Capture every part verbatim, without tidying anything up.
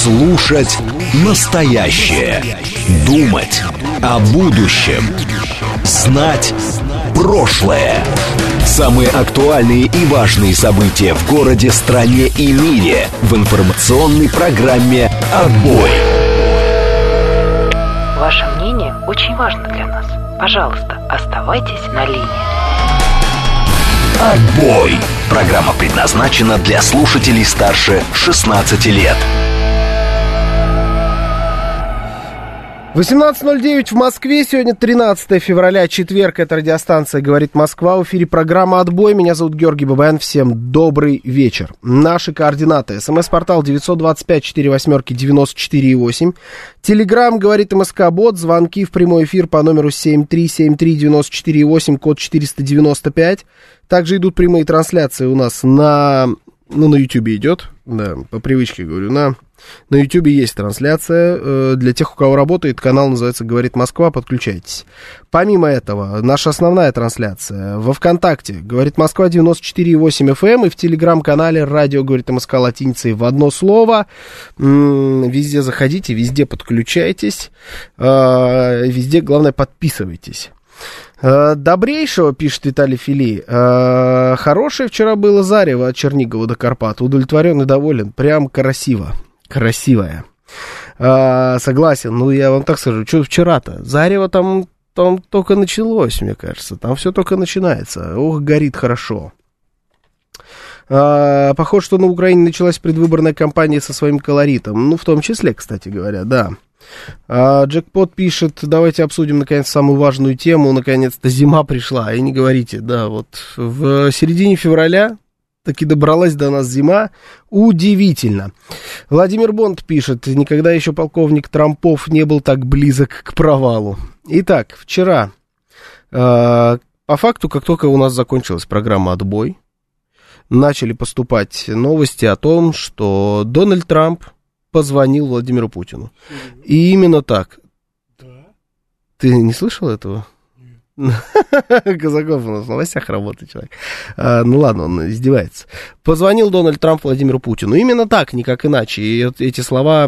Слушать настоящее. Думать о будущем. Знать прошлое. Самые актуальные и важные события в городе, стране и мире в информационной программе «Отбой». Ваше мнение очень важно для нас. Пожалуйста, оставайтесь на линии. «Отбой». Программа предназначена для слушателей старше шестнадцати лет. восемнадцать ноль девять в Москве. Сегодня тринадцатое февраля, четверг. Это радиостанция «Говорит Москва». В эфире программа «Отбой». Меня зовут Георгий Бабаян. Всем добрый вечер. Наши координаты. СМС-портал девять два пять четыре восемь девяносто четыре восемь. Телеграм «Говорит МСК-бот». Звонки в прямой эфир по номеру семь три семь три девяносто четыре восемь, код четыреста девяносто пять. Также идут прямые трансляции у нас на... Ну, на Ютьюбе идет. Да, по привычке говорю, на... На Ютьюбе есть трансляция. э, Для тех, у кого работает, канал называется «Говорит Москва», подключайтесь. Помимо этого, наша основная трансляция во ВКонтакте «Говорит Москва» девяносто четыре восемь эф эм и в Телеграм-канале «Радио Говорит МСК» латиницей в одно слово. М-м, везде заходите, везде подключайтесь, э, везде, главное, подписывайтесь. Добрейшего, пишет Виталий Фили. Хорошее вчера было зарево от Чернигова до Карпат. Удовлетворен и доволен. Прям красиво. Красивая. Согласен. Ну, я вам так скажу. Что вчера-то? Зарево там, там только началось, мне кажется. Там все только начинается. Ох, горит хорошо. Похоже, что на Украине началась предвыборная кампания со своим колоритом. Ну, в том числе, кстати говоря, да. А, Джекпот пишет: давайте обсудим наконец самую важную тему. Наконец-то зима пришла. И не говорите, да, вот в середине февраля таки добралась до нас зима. Удивительно. Владимир Бонд пишет: никогда еще полковник Трампов не был так близок к провалу. Итак, вчера а, по факту, как только у нас закончилась программа «Отбой», начали поступать новости о том, что Дональд Трамп позвонил Владимиру Путину. И именно так. Да? Ты не слышал этого? Нет. Казаков у нас в новостях работает человек. А, ну ладно, он издевается. Позвонил Дональд Трамп Владимиру Путину. Именно так, никак иначе. И эти слова,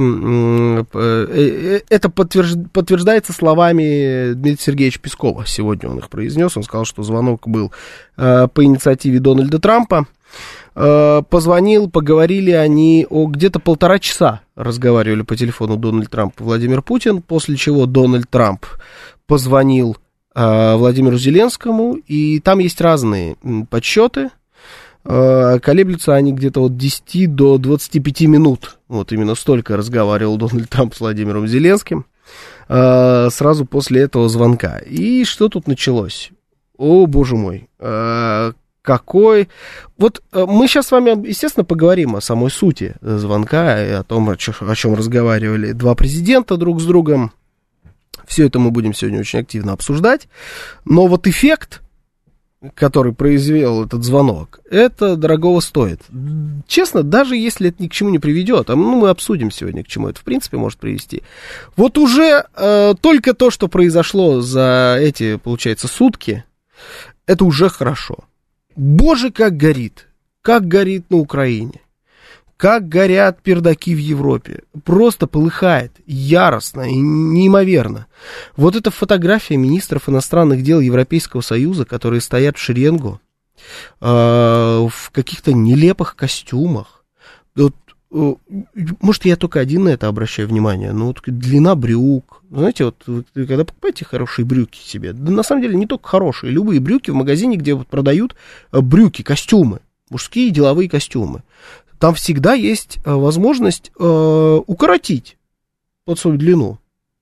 это подтверждается словами Дмитрия Сергеевича Пескова. Сегодня он их произнес. Он сказал, что звонок был по инициативе Дональда Трампа. Позвонил, поговорили они о где-то полтора часа, разговаривали по телефону Дональд Трамп и Владимир Путин, после чего Дональд Трамп позвонил э, Владимиру Зеленскому, и там есть разные подсчеты, э, колеблются они где-то от десяти до двадцати пяти минут, вот именно столько разговаривал Дональд Трамп с Владимиром Зеленским э, сразу после этого звонка. И что тут началось? О, боже мой, э, Какой... Вот мы сейчас с вами, естественно, поговорим о самой сути звонка и о том, о чем разговаривали два президента друг с другом. Все это мы будем сегодня очень активно обсуждать. Но вот эффект, который произвел этот звонок, это дорогого стоит. Честно, даже если это ни к чему не приведет, а ну, мы обсудим сегодня, к чему это в принципе может привести. Вот уже э, только то, что произошло за эти, получается, сутки, это уже хорошо. Боже, как горит, как горит на Украине, как горят пердаки в Европе, просто полыхает яростно и неимоверно. Вот эта фотография министров иностранных дел Европейского Союза, которые стоят в шеренгу, э, в каких-то нелепых костюмах. Вот, э, может, я только один на это обращаю внимание, но вот длина брюк. Знаете, вот вы, когда покупаете хорошие брюки себе, да на самом деле не только хорошие, любые брюки в магазине, где вот продают брюки, костюмы, мужские деловые костюмы, там всегда есть возможность э, укоротить под свою длину.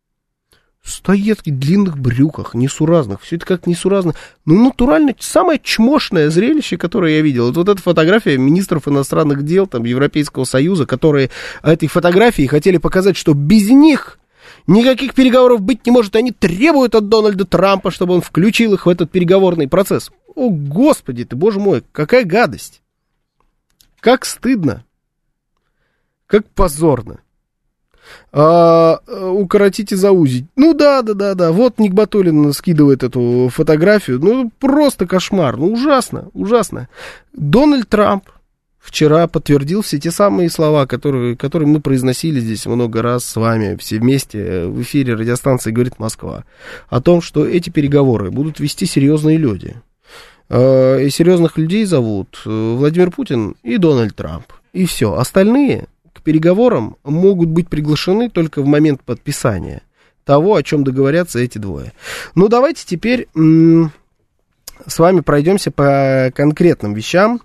Стоят в длинных брюках, несуразных, все это как несуразно. Ну, натурально, самое чмошное зрелище, которое я видел, вот, вот эта фотография министров иностранных дел там, Европейского Союза, которые этой фотографией хотели показать, что без них никаких переговоров быть не может. Они требуют от Дональда Трампа, чтобы он включил их в этот переговорный процесс. О, Господи ты, боже мой, какая гадость. Как стыдно. Как позорно. А, укоротить и заузить. Ну да, да, да, да. Вот Ник Батулин скидывает эту фотографию. Ну, просто кошмар. Ну, ужасно, ужасно. Дональд Трамп вчера подтвердил все те самые слова, которые, которые мы произносили здесь много раз с вами все вместе в эфире радиостанции «Говорит Москва», о том, что эти переговоры будут вести серьезные люди. И серьезных людей зовут Владимир Путин и Дональд Трамп. И все. Остальные к переговорам могут быть приглашены только в момент подписания того, о чем договорятся эти двое. Ну, давайте теперь м- с вами пройдемся по конкретным вещам,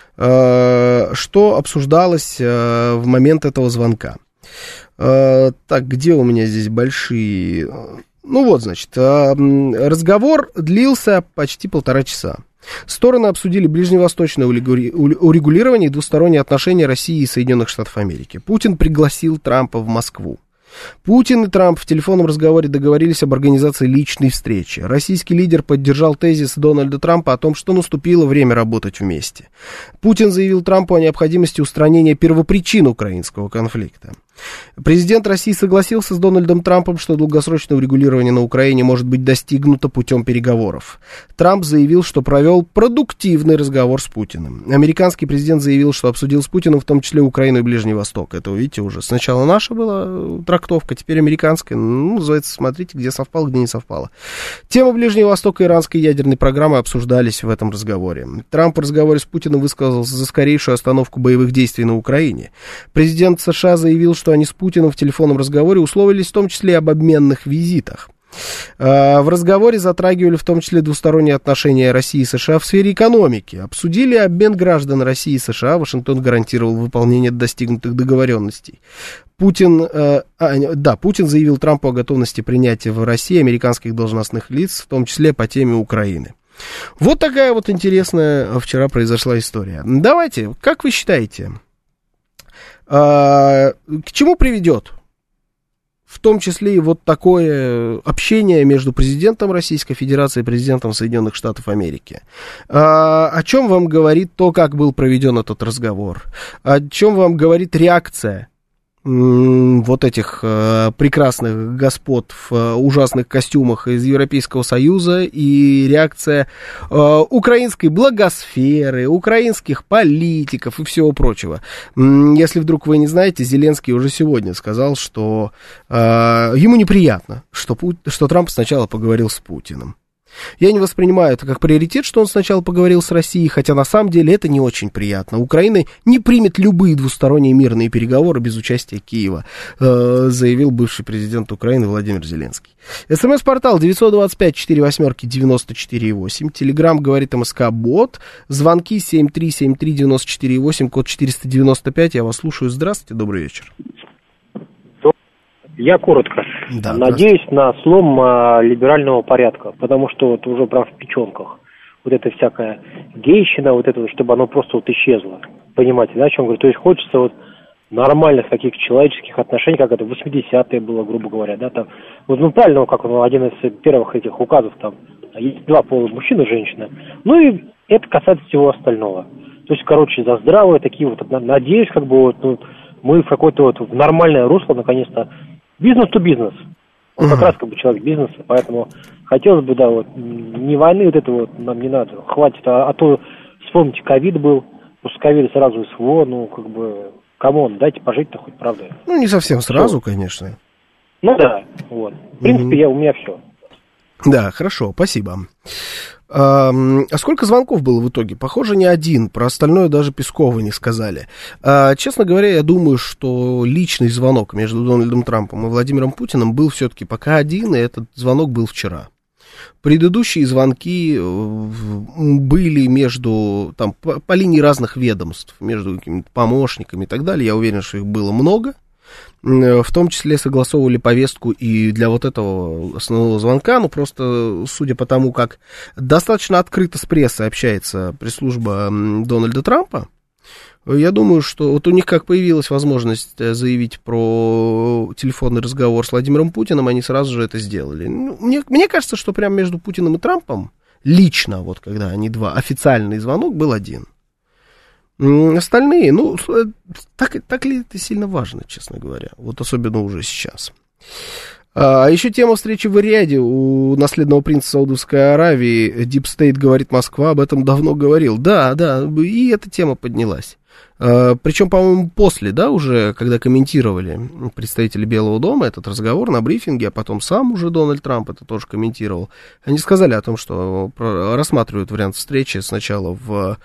э- что обсуждалось э- в момент этого звонка. Э- так, где у меня здесь большие... Ну вот, значит, э- разговор длился почти полтора часа. Стороны обсудили ближневосточное урегулирование и двусторонние отношения России и Соединенных Штатов Америки. Путин пригласил Трампа в Москву. Путин и Трамп в телефонном разговоре договорились об организации личной встречи. Российский лидер поддержал тезис Дональда Трампа о том, что наступило время работать вместе. Путин заявил Трампу о необходимости устранения первопричин украинского конфликта. Президент России согласился с Дональдом Трампом, что долгосрочное урегулирование на Украине может быть достигнуто путем переговоров. Трамп заявил, что провел продуктивный разговор с Путиным. Американский президент заявил, что обсудил с Путиным в том числе Украину и Ближний Восток. Это, вы видите, уже сначала наша была трактовка, теперь американская. Ну, называется, смотрите, где совпало, где не совпало. Тема Ближнего Востока и иранской ядерной программы обсуждались в этом разговоре. Трамп в разговоре с Путиным высказался за скорейшую остановку боевых действий на Украине. Президент США заявил, что что они с Путиным в телефонном разговоре условились в том числе и об обменных визитах. В разговоре затрагивали в том числе двусторонние отношения России и США в сфере экономики. Обсудили обмен граждан России и США. Вашингтон гарантировал выполнение достигнутых договоренностей. Путин, э, а, да, Путин заявил Трампу о готовности принятия в России американских должностных лиц, в том числе по теме Украины. Вот такая вот интересная вчера произошла история. Давайте, как вы считаете, к чему приведет, в том числе и вот такое общение между президентом Российской Федерации и президентом Соединенных Штатов Америки? О чем вам говорит то, как был проведен этот разговор? О чем вам говорит реакция вот этих э, прекрасных господ в э, ужасных костюмах из Европейского Союза и реакция э, украинской благосферы, украинских политиков и всего прочего? Если вдруг вы не знаете, Зеленский уже сегодня сказал, что э, ему неприятно, что, что Трамп сначала поговорил с Путиным. Я не воспринимаю это как приоритет, что он сначала поговорил с Россией, хотя на самом деле это не очень приятно. Украина не примет любые двусторонние мирные переговоры без участия Киева, э, заявил бывший президент Украины Владимир Зеленский. СМС-портал девятьсот двадцать пять сорок восемь девяносто четыре восемь. Телеграм говорит МСК Бот. Звонки семь три семь три девяносто четыре восемь, код четыреста девяносто пять. Я вас слушаю. Здравствуйте, добрый вечер. Я коротко. Да, надеюсь на слом а, либерального порядка, потому что вот уже прав в печенках. Вот это всякая гейщина, вот это, чтобы оно просто вот исчезло. Понимаете, да, о чем говорю? То есть хочется вот нормальных таких человеческих отношений, как это в восьмидесятые было, грубо говоря, да, там. Вот, ну, правильно, как он, один из первых этих указов, там, есть два пола, мужчина и женщина. Ну, и это касается всего остального. То есть, короче, за здравые такие вот, надеюсь, как бы вот, ну, мы в какое-то вот в нормальное русло, наконец-то, бизнес то бизнес. Он uh-huh. как раз как бы человек бизнеса, поэтому хотелось бы, да, вот, не войны вот это вот нам не надо, хватит, а, а то, вспомните, ковид был, после ковида сразу СВО, ну, как бы, камон, дайте пожить-то хоть, правда. Ну, не совсем сразу, все. Конечно. Ну, да, вот, в принципе, uh-huh. я, у меня все. Да, хорошо, спасибо. А, а сколько звонков было в итоге? Похоже, не один. Про остальное даже Песковы не сказали. А, честно говоря, я думаю, что личный звонок между Дональдом Трампом и Владимиром Путиным был все-таки пока один, и этот звонок был вчера. Предыдущие звонки были между, там, по, по линии разных ведомств, между какими-то помощниками и так далее. Я уверен, что их было много. В том числе согласовывали повестку и для вот этого основного звонка, ну, просто, судя по тому, как достаточно открыто с прессой общается пресс-служба Дональда Трампа, я думаю, что вот у них как появилась возможность заявить про телефонный разговор с Владимиром Путиным, они сразу же это сделали. Мне, мне кажется, что прямо между Путиным и Трампом, лично, вот когда они два, официальный звонок был один. Остальные, ну, так, так ли это сильно важно, честно говоря, вот особенно уже сейчас. А еще тема встречи в Риаде у наследного принца Саудовской Аравии, Deep State, говорит Москва, об этом давно говорил. Да, да, и эта тема поднялась. Причем, по-моему, после, да, уже, когда комментировали представители Белого дома этот разговор на брифинге, а потом сам уже Дональд Трамп это тоже комментировал, они сказали о том, что рассматривают вариант встречи сначала в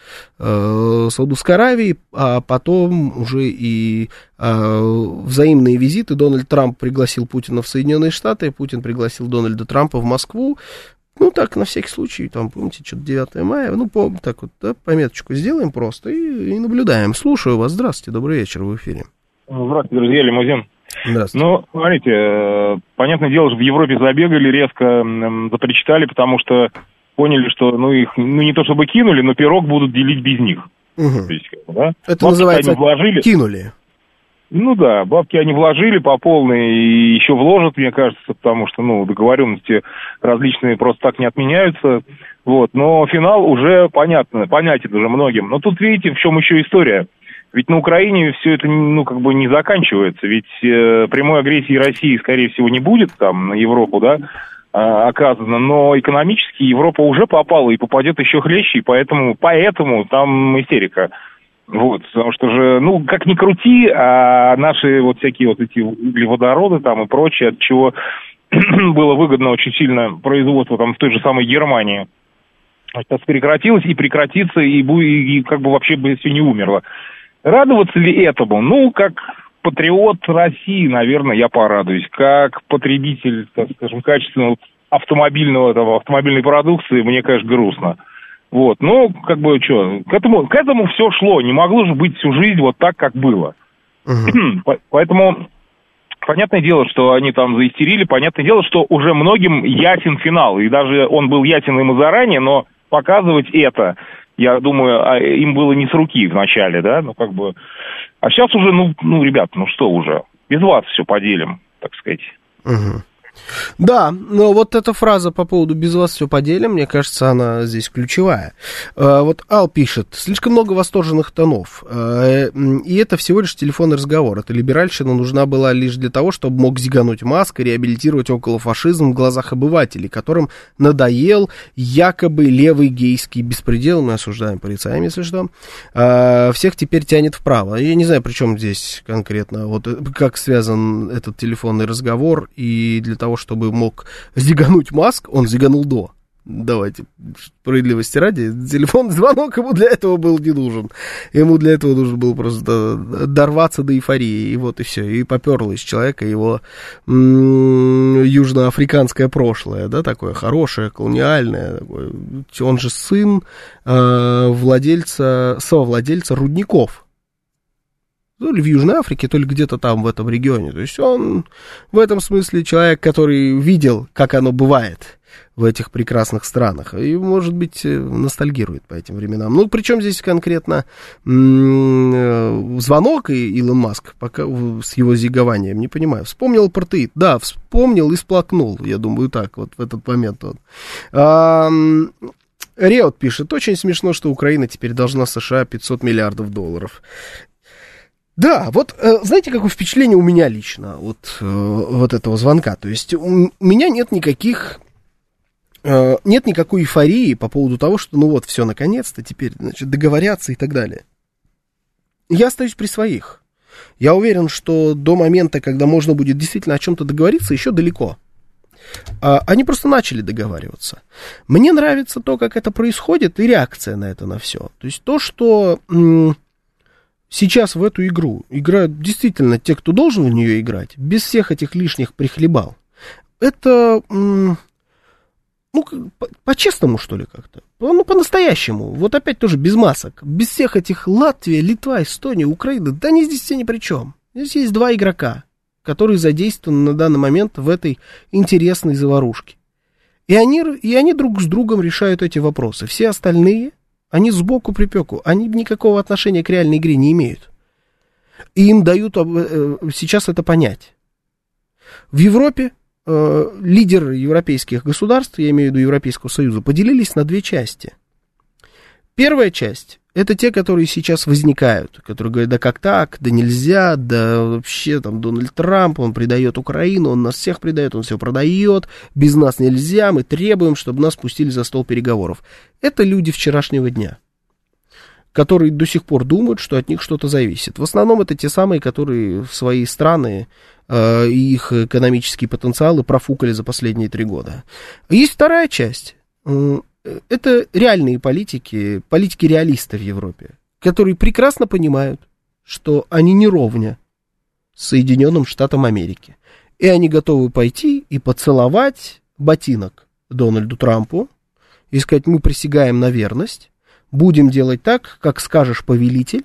э, Саудовской Аравии, а потом уже и э, взаимные визиты. Дональд Трамп пригласил Путина в Соединенные Штаты, Путин пригласил Дональда Трампа в Москву. Ну, так, на всякий случай, там, помните, что-то девятое мая, ну, по, так вот, да, пометочку сделаем просто и, и наблюдаем. Слушаю вас, здравствуйте, добрый вечер, в эфире. Здравствуйте, друзья, Лимузин. Здравствуйте. Ну, смотрите, понятное дело, что в Европе забегали, резко запричитали, потому что поняли, что, ну, их, ну, не то чтобы кинули, но пирог будут делить без них. Угу. То есть, да? Это бабки называется вложили. Кинули. Ну да, бабки они вложили по полной и еще вложат, мне кажется, потому что, ну, договоренности различные просто так не отменяются. Вот, но финал уже понятно, понятен уже многим. Но тут видите, в чем еще история. Ведь на Украине все это, ну, как бы не заканчивается. Ведь э, прямой агрессии России, скорее всего, не будет там на Европу, да, оказано, но экономически Европа уже попала и попадет еще хлеще, и поэтому, поэтому там истерика. Вот, потому что же, ну, как ни крути, а наши вот всякие вот эти углеводороды там и прочее, от чего было выгодно очень сильно производство там в той же самой Германии, сейчас прекратилось и прекратится, и, и, и как бы вообще бы все не умерло. Радоваться ли этому? Ну, как патриот России, наверное, я порадуюсь. Как потребитель, так скажем, качественного автомобильного, там, автомобильной продукции, мне, конечно, грустно. Вот, ну, как бы, что, к этому, к этому все шло, не могло же быть всю жизнь вот так, как было. Uh-huh. Поэтому, понятное дело, что они там заистерили, понятное дело, что уже многим ясен финал, и даже он был ясен им и заранее, но показывать это, я думаю, им было не с руки вначале, да, ну, как бы, а сейчас уже, ну, ну, ребят, ну, что уже, без вас все поделим, так сказать. Uh-huh. Да, но вот эта фраза по поводу «без вас все поделим», мне кажется, она здесь ключевая. Вот Ал пишет: слишком много восторженных тонов, и это всего лишь телефонный разговор. Эта либеральщина нужна была лишь для того, чтобы мог зигануть Маск и реабилитировать околофашизм в глазах обывателей, которым надоел якобы левый гейский беспредел. Мы осуждаем полицаем, если что. Всех теперь тянет вправо. Я не знаю, при чем здесь конкретно, вот как связан этот телефонный разговор, и для того, чтобы мог зигануть Маск, он зиганул до. Давайте, справедливости ради, телефонный звонок ему для этого был не нужен. Ему для этого нужно было просто дорваться до эйфории, и вот и все. И поперло из человека его м- южноафриканское прошлое, да, такое хорошее, колониальное. Такое. Он же сын э, владельца, совладельца рудников. То ли в Южной Африке, то ли где-то там в этом регионе. То есть он в этом смысле человек, который видел, как оно бывает в этих прекрасных странах. И, может быть, ностальгирует по этим временам. Ну, причем здесь конкретно м- звонок и Илон Маск пока, с его зигованием, не понимаю. Вспомнил апартеид. Да, вспомнил и сплакнул, я думаю, так вот в этот момент. Вот. А, Реот пишет: очень смешно, что Украина теперь должна США пятьсот миллиардов долларов. Да, вот, знаете, какое впечатление у меня лично от вот этого звонка? То есть у меня нет никаких, нет никакой эйфории по поводу того, что, ну вот, все, наконец-то, теперь, значит, договорятся и так далее. Я остаюсь при своих. Я уверен, что до момента, когда можно будет действительно о чем-то договориться, еще далеко. Они просто начали договариваться. Мне нравится то, как это происходит, и реакция на это, на все. То есть то, что... Сейчас в эту игру играют действительно те, кто должен в нее играть, без всех этих лишних прихлебал. Это, ну, по-честному, что ли, как-то. Ну, по-настоящему. Вот опять тоже без масок. Без всех этих Латвия, Литва, Эстония, Украина. Да они здесь все ни при чем. Здесь есть два игрока, которые задействованы на данный момент в этой интересной заварушке. И они, и они друг с другом решают эти вопросы. Все остальные... Они сбоку припеку, они никакого отношения к реальной игре не имеют. И им дают э, сейчас это понять. В Европе э, лидеры европейских государств, я имею в виду Европейского Союза, поделились на две части. Первая часть — это те, которые сейчас возникают, которые говорят: да как так, да нельзя, да вообще там Дональд Трамп, он предает Украину, он нас всех предает, он все продает, без нас нельзя, мы требуем, чтобы нас пустили за стол переговоров. Это люди вчерашнего дня. которые до сих пор думают, что от них что-то зависит. В основном это те самые, которые в свои страны э, и их экономические потенциалы профукали за последние три года. Есть вторая часть. Это реальные политики, политики-реалисты в Европе, которые прекрасно понимают, что они не ровня с Соединенным Штатам Америки. И они готовы пойти и поцеловать ботинок Дональду Трампу и сказать: мы присягаем на верность, будем делать так, как скажешь, повелитель.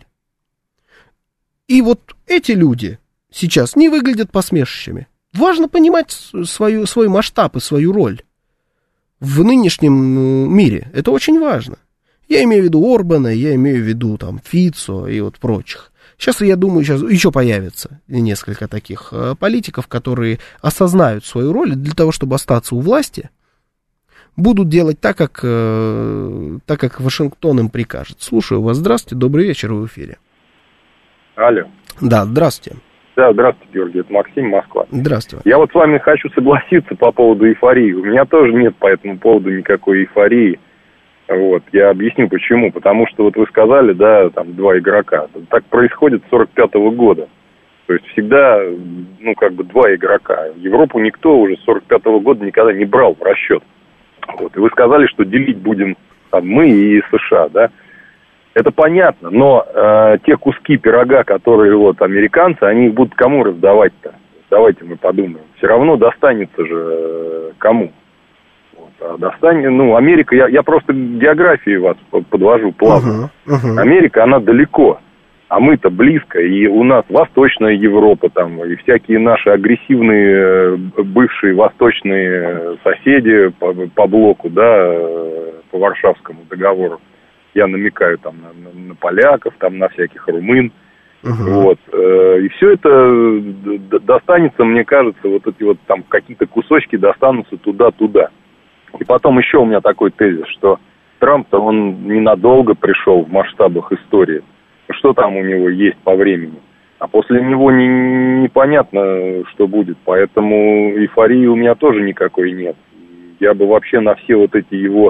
И вот эти люди сейчас не выглядят посмешищами. Важно понимать свою, свой масштаб и свою роль в нынешнем мире. Это очень важно. Я имею в виду Орбана, я имею в виду там Фицо и вот прочих. Сейчас, я думаю, сейчас еще появится несколько таких политиков, которые осознают свою роль и для того, чтобы остаться у власти, будут делать так, как, так, как Вашингтон им прикажет. Слушаю вас. Здравствуйте, добрый вечер, вы в эфире. Алло. Да, здравствуйте. Да, здравствуйте, Георгий, это Максим, Москва. Здравствуйте. Я вот с вами хочу согласиться по поводу эйфории. У меня тоже нет по этому поводу никакой эйфории. Вот, я объясню почему. Потому что вот вы сказали, да, там два игрока. Так происходит с сорок пятого года. То есть всегда, ну, как бы два игрока. Европу никто уже с сорок пятого года никогда не брал в расчет. Вот, и вы сказали, что делить будем там, мы и США, да. Это понятно, но э, те куски пирога, которые вот американцы, они их будут кому раздавать-то? Давайте мы подумаем. Все равно достанется же э, кому? Вот, а достанет, ну, Америка, я, я просто географию вас подвожу плавно. Uh-huh, uh-huh. Америка, она далеко, а мы-то близко, и у нас Восточная Европа там, и всякие наши агрессивные бывшие восточные соседи по, по блоку, да, по Варшавскому договору. Я намекаю там на, на, на поляков, там на всяких румын. Uh-huh. Вот. И все это достанется, мне кажется, вот эти вот там какие-то кусочки достанутся туда-туда. И потом еще у меня такой тезис, что Трамп-то он ненадолго пришел в масштабах истории. Что там у него есть по времени? А после него не, непонятно, что будет. Поэтому эйфории у меня тоже никакой нет. Я бы вообще на все вот эти его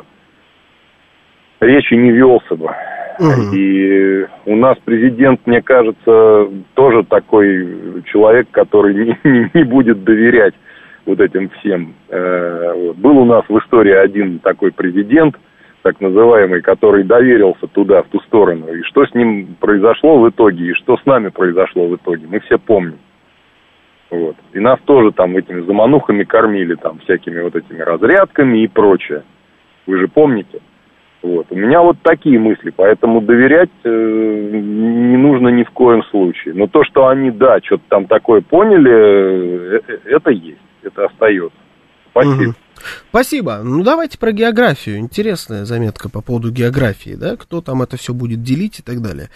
речи не велся бы. Uh-huh. И у нас президент, мне кажется, тоже такой человек, который не, не, не будет доверять вот этим всем. Был у нас в истории один такой президент, так называемый, который доверился туда, в ту сторону. И что с ним произошло в итоге, и что с нами произошло в итоге, мы все помним. Вот. И нас тоже там этими заманухами кормили, там, всякими вот этими разрядками и прочее. Вы же помните? Вот. У меня вот такие мысли, поэтому доверять э, не нужно ни в коем случае. Но то, что они, да, что-то там такое поняли, э, это есть, это остается. Спасибо. Угу. Спасибо. Ну, давайте про географию. Интересная заметка по поводу географии, да, кто там это все будет делить и так далее.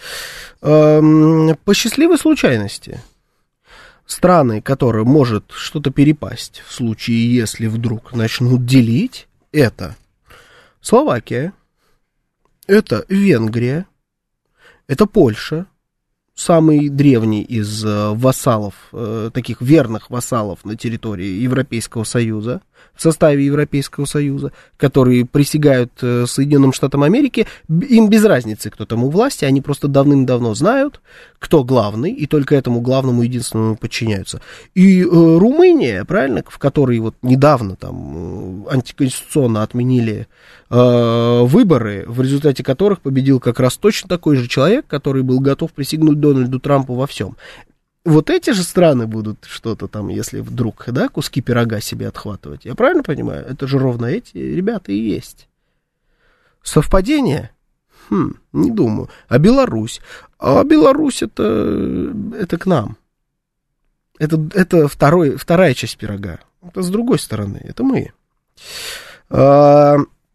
Эм, по счастливой случайности, страны, которые может что-то перепасть в случае, если вдруг начнут делить, это Словакия, это Венгрия, это Польша, самый древний из вассалов, таких верных вассалов на территории Европейского Союза, в составе Европейского Союза, которые присягают Соединенным Штатам Америки. Им без разницы, кто там у власти, они просто давным-давно знают, кто главный, и только этому главному единственному подчиняются. И э, Румыния, правильно, в которой вот недавно там антиконституционно отменили э, выборы, в результате которых победил как раз точно такой же человек, который был готов присягнуть Дональду Трампу во всем. Вот эти же страны будут что-то там, если вдруг, да, куски пирога себе отхватывать. Я правильно понимаю? Это же ровно эти ребята и есть. Совпадение? Хм, не думаю. А Беларусь? А Беларусь это, это к нам. Это, это второй, вторая часть пирога. Это с другой стороны. Это мы. А...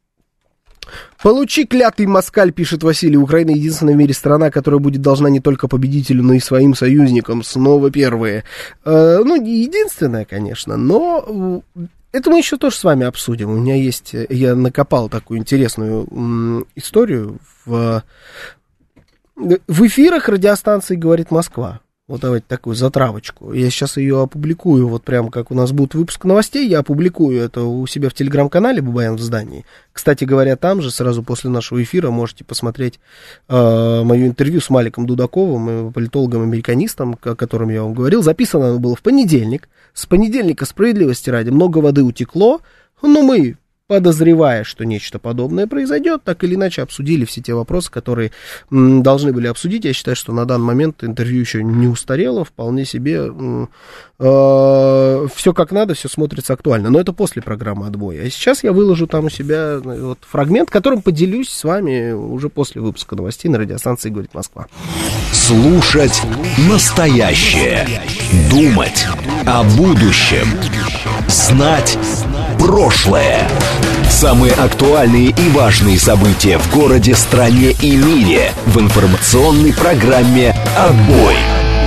Получи, клятый москаль, пишет Василий. Украина единственная в мире страна, которая будет должна не только победителю, но и своим союзникам. Снова первые. Э, ну, не единственная, конечно, но это мы еще тоже с вами обсудим. У меня есть, я накопал такую интересную м, историю в, в эфирах радиостанции «Говорит Москва». Вот давайте такую затравочку. Я сейчас ее опубликую, вот прямо как у нас будет выпуск новостей, я опубликую это у себя в телеграм-канале «Бабаян в здании». Кстати говоря, там же сразу после нашего эфира можете посмотреть э, мое интервью с Маликом Дудаковым, политологом-американистом, о котором я вам говорил. Записано оно было в понедельник. С понедельника, справедливости ради, много воды утекло, но мы, подозревая, что нечто подобное произойдет, так или иначе обсудили все те вопросы, которые м, должны были обсудить. Я считаю, что на данный момент интервью еще не устарело, вполне себе э, э, все как надо, все смотрится актуально. Но это после программы «Отбой». А сейчас я выложу там у себя вот, фрагмент, которым поделюсь с вами уже после выпуска новостей на радиостанции «Говорит Москва». Слушать настоящее. Думать о будущем. Знать прошлое. Самые актуальные и важные события в городе, стране и мире в информационной программе «Отбой».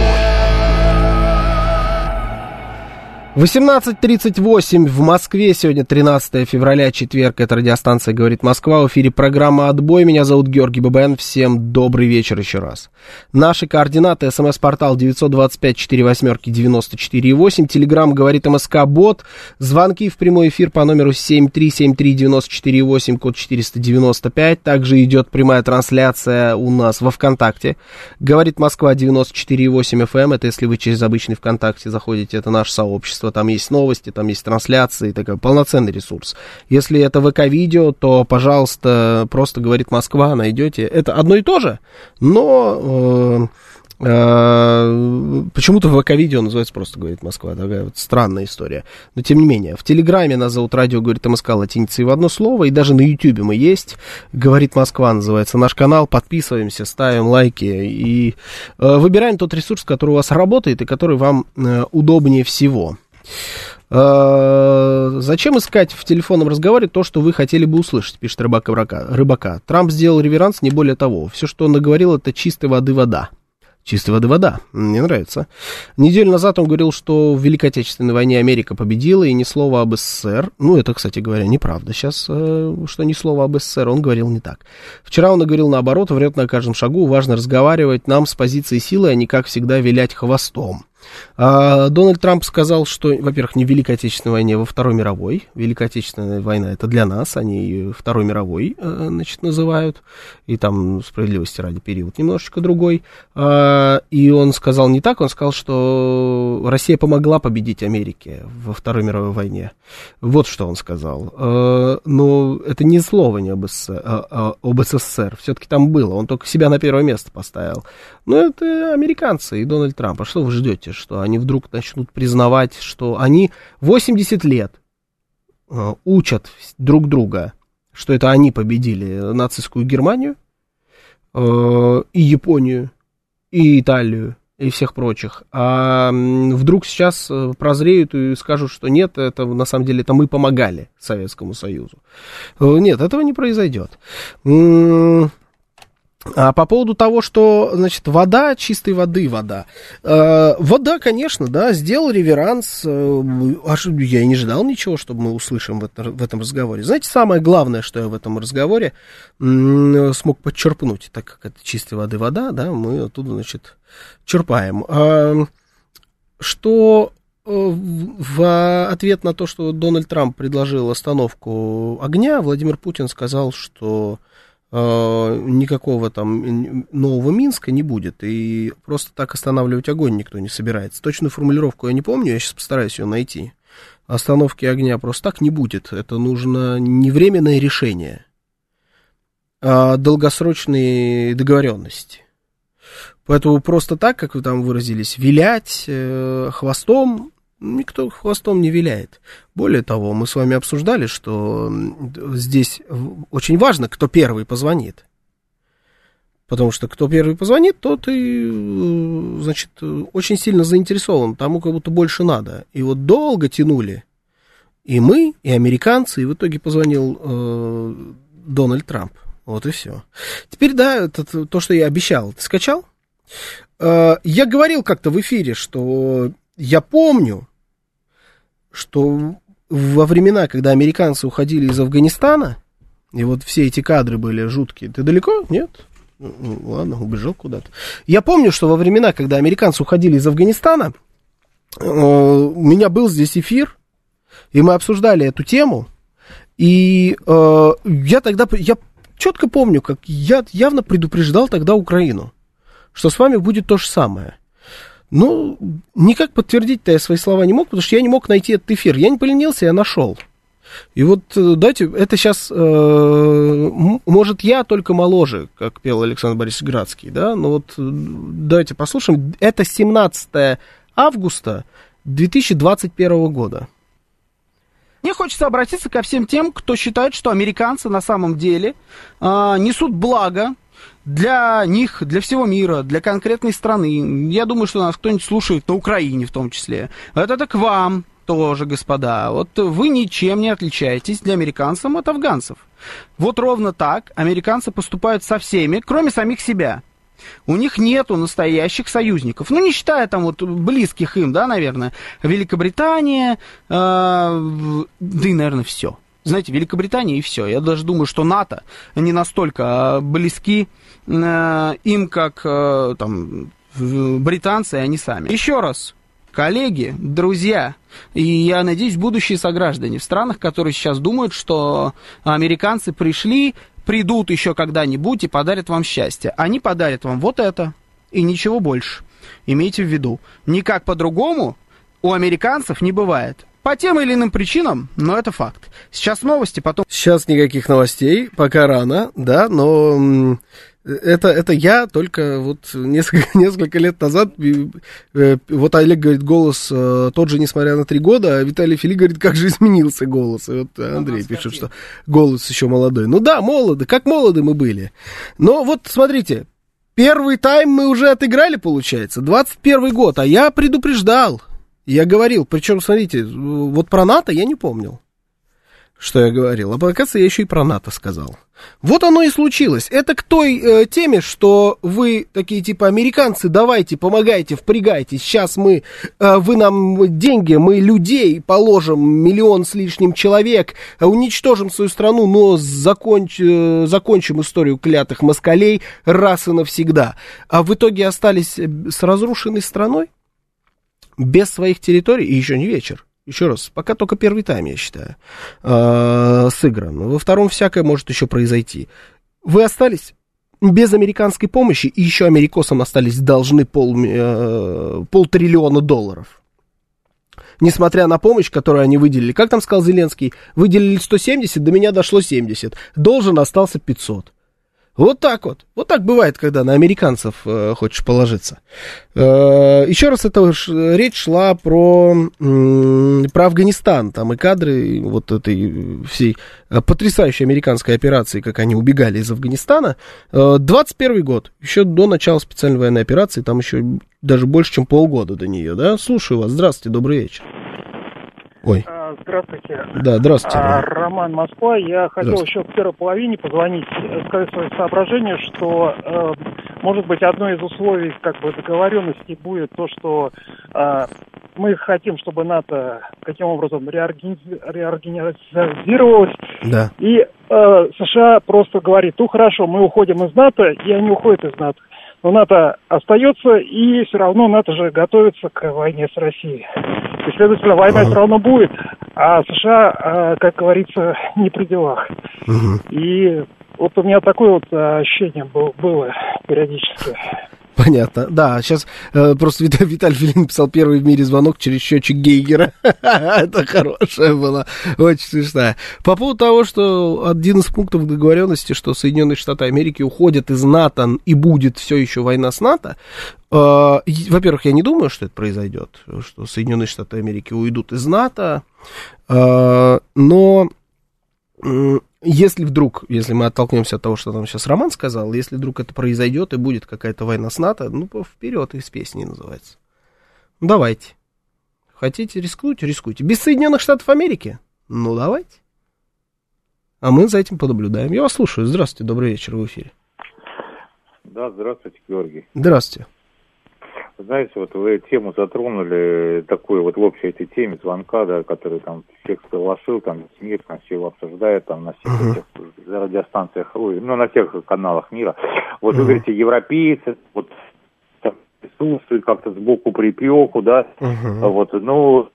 восемнадцать тридцать восемь в Москве, сегодня тринадцатое февраля, четверг, это радиостанция «Говорит Москва», в эфире программа «Отбой», меня зовут Георгий Бабаян, всем добрый вечер еще раз. Наши координаты: смс-портал девять два пять четыре восемь девяносто четыре восемь, телеграмм «Говорит МСК Бот», звонки в прямой эфир по номеру семь три семь три девять четыре восемь, код четыреста девяносто пять, также идет прямая трансляция у нас во ВКонтакте, «Говорит Москва» девяносто четыре восемь эф эм, это если вы через обычный ВКонтакте заходите, это наше сообщество. Там есть новости, там есть трансляции, такой полноценный ресурс. Если это ВК-видео, то, пожалуйста, просто «Говорит Москва», найдете. Это одно и то же, но э, э, почему-то ВК-видео называется просто «Говорит Москва». Такая вот странная история. Но, тем не менее, в Телеграме нас зовут «Радио Говорит МСК» латиницей в одно слово, и даже на Ютьюбе мы есть. «Говорит Москва» называется наш канал. Подписываемся, ставим лайки и э, выбираем тот ресурс, который у вас работает и который вам э, удобнее всего. Зачем искать в телефонном разговоре то, что вы хотели бы услышать, пишет рыбак Рыбака. Трамп сделал реверанс, не более того. Все, что он наговорил, это чистой воды вода. Чистой воды вода. Мне нравится. Неделю назад он говорил, что в Великой Отечественной войне Америка победила, и ни слова об СССР. Ну, это, кстати говоря, неправда сейчас, что ни слова об СССР. Он говорил не так. Вчера он говорил наоборот, врет на каждом шагу. Важно разговаривать нам с позиции силы, а не, как всегда, вилять хвостом. А, Дональд Трамп сказал, что, во-первых, не в Великой Отечественной войне, а во Второй мировой. Великая Отечественная война — это для нас, они ее Второй мировой, значит, называют. И там, справедливости ради, период немножечко другой. А, и он сказал не так, он сказал, что Россия помогла победить Америке во Второй мировой войне. Вот что он сказал. А, но это ни слова не об СССР, а, об СССР. Все-таки там было, он только себя на первое место поставил. Но это американцы и Дональд Трамп. А что вы ждете? Что они вдруг начнут признавать, что они восемьдесят лет э, учат друг друга, что это они победили нацистскую Германию, э, и Японию, и Италию, и всех прочих. А вдруг сейчас прозреют и скажут, что нет, это на самом деле это мы помогали Советскому Союзу. Нет, этого не произойдет. А по поводу того, что, значит, вода, чистой воды вода. Э, вода, конечно, да, сделал реверанс. Э, аж я и не ждал ничего, чтобы мы услышим в, это, в этом разговоре. Знаете, самое главное, что я в этом разговоре м- смог подчерпнуть, так как это чистой воды вода, да, мы оттуда, значит, черпаем. Э, что в ответ на то, что Дональд Трамп предложил остановку огня, Владимир Путин сказал, что никакого там нового Минска не будет, и просто так останавливать огонь никто не собирается. Точную формулировку я не помню, я сейчас постараюсь ее найти. Остановки огня просто так не будет. Это нужно не временное решение, а долгосрочные договоренности. Поэтому просто так, как вы там выразились, вилять э, хвостом, никто хвостом не виляет. Более того, мы с вами обсуждали, что здесь очень важно, кто первый позвонит. Потому что кто первый позвонит, тот и, значит, очень сильно заинтересован, тому как будто больше надо. И вот долго тянули и мы, и американцы, и в итоге позвонил э, Дональд Трамп. Вот и все. Теперь, да, это то, что я обещал. Ты скачал? Э, я говорил как-то в эфире, что я помню, что во времена, когда американцы уходили из Афганистана, и вот все эти кадры были жуткие. Ты далеко? Нет? Ладно, убежал куда-то. Я помню, что во времена, когда американцы уходили из Афганистана, у меня был здесь эфир, и мы обсуждали эту тему, и э, я тогда, я четко помню, как я явно предупреждал тогда Украину, что с вами будет то же самое. Ну, никак подтвердить-то я свои слова не мог, потому что я не мог найти этот эфир. Я не поленился, я нашел. И вот, дайте, это сейчас, э, может, я только моложе, как пел Александр Борисович Градский, да, но вот давайте послушаем. Это семнадцатое августа две тысячи двадцать первого года. Мне хочется обратиться ко всем тем, кто считает, что американцы на самом деле э, несут благо для них, для всего мира, для конкретной страны. Я думаю, что нас кто-нибудь слушает на Украине в том числе. Это, это к вам тоже, господа. Вот вы ничем не отличаетесь для американцев от афганцев. Вот ровно так американцы поступают со всеми, кроме самих себя. У них нету настоящих союзников. Ну, не считая там вот близких им, да, наверное, Великобритания, э, да и, наверное, все. Знаете, Великобритания и все. Я даже думаю, что НАТО не настолько близки э, им, как э, там британцы, и они сами. Еще раз, коллеги, друзья, и я надеюсь, будущие сограждане в странах, которые сейчас думают, что американцы пришли, придут еще когда-нибудь и подарят вам счастье. Они подарят вам вот это и ничего больше. Имейте в виду. Никак по-другому у американцев не бывает. По тем или иным причинам, но это факт. Сейчас новости, потом... Сейчас никаких новостей, пока рано, да, но это, это я только вот несколько, несколько лет назад, вот Олег говорит, голос тот же, несмотря на три года, а Виталий Фили говорит, как же изменился голос. И вот Андрей пишет, что голос еще молодой. Ну да, молоды, как молоды мы были. Но вот смотрите, первый тайм мы уже отыграли, получается, двадцать первый год, а я предупреждал. Я говорил, причем, смотрите, вот про НАТО я не помнил, что я говорил. А оказывается, я еще и про НАТО сказал. Вот оно и случилось. Это к той э, теме, что вы такие типа американцы, давайте, помогайте, впрягайте. Сейчас мы, э, вы нам деньги, мы людей положим, миллион с лишним человек, уничтожим свою страну, но законч, э, закончим историю клятых москалей раз и навсегда. А в итоге остались с разрушенной страной, без своих территорий, и еще не вечер. Еще раз, пока только первый тайм, я считаю, э, сыгран. Во втором всякое может еще произойти. Вы остались без американской помощи, и еще америкосам остались должны пол, э, полтриллиона долларов. Несмотря на помощь, которую они выделили. Как там сказал Зеленский? Выделили сто семьдесят, до меня дошло семьдесят. Должен остался пятьсот. Вот так вот. Вот так бывает, когда на американцев э, хочешь положиться. Э, еще раз, это речь шла про, э, про Афганистан. Там и кадры вот этой всей потрясающей американской операции, как они убегали из Афганистана. Э, двадцать первый год. Еще до начала специальной военной операции. Там еще даже больше, чем полгода до нее. Да? Слушаю вас. Здравствуйте, добрый вечер. Ой. Здравствуйте. Да, здравствуйте. А, Роман, Москва. Я хотел еще в первой половине позвонить, сказать свое соображение, что, э, может быть, одно из условий как бы договоренности будет то, что э, мы хотим, чтобы НАТО каким образом реорганиз- реорганизировалось. Да. И э, США просто говорит, ну хорошо, мы уходим из НАТО, и они уходят из НАТО. Но НАТО остается, и все равно НАТО же готовится к войне с Россией. И, следовательно, война все равно будет, а США, как говорится, не при делах. Угу. И вот у меня такое вот ощущение было периодически. Понятно, да, сейчас э, просто Виталий, Виталий Филин написал первый в мире звонок через счетчик Гейгера. Это хорошая была, очень смешная. По поводу того, что один из пунктов договоренности, что Соединенные Штаты Америки уходят из НАТО и будет все еще война с НАТО, э, во-первых, я не думаю, что это произойдет, что Соединенные Штаты Америки уйдут из НАТО, э, но... Если вдруг, если мы оттолкнемся от того, что там сейчас Роман сказал, если вдруг это произойдет и будет какая-то война с НАТО, ну, вперед, из песни называется. Ну, давайте. Хотите рискнуть? Рискуйте. Без Соединенных Штатов Америки? Ну, давайте. А мы за этим понаблюдаем. Я вас слушаю. Здравствуйте, добрый вечер, в эфире. Да, здравствуйте, Георгий. Здравствуйте. Знаете, вот вы тему затронули, такую вот в общей этой теме звонка, да, который там всех сполошил, там весь мир, там все его обсуждают, там на всех uh-huh. этих радиостанциях, ой, ну, на всех каналах мира. Вот uh-huh. вы говорите, европейцы, вот там присутствуют как-то сбоку припеку, да, uh-huh. вот, ну,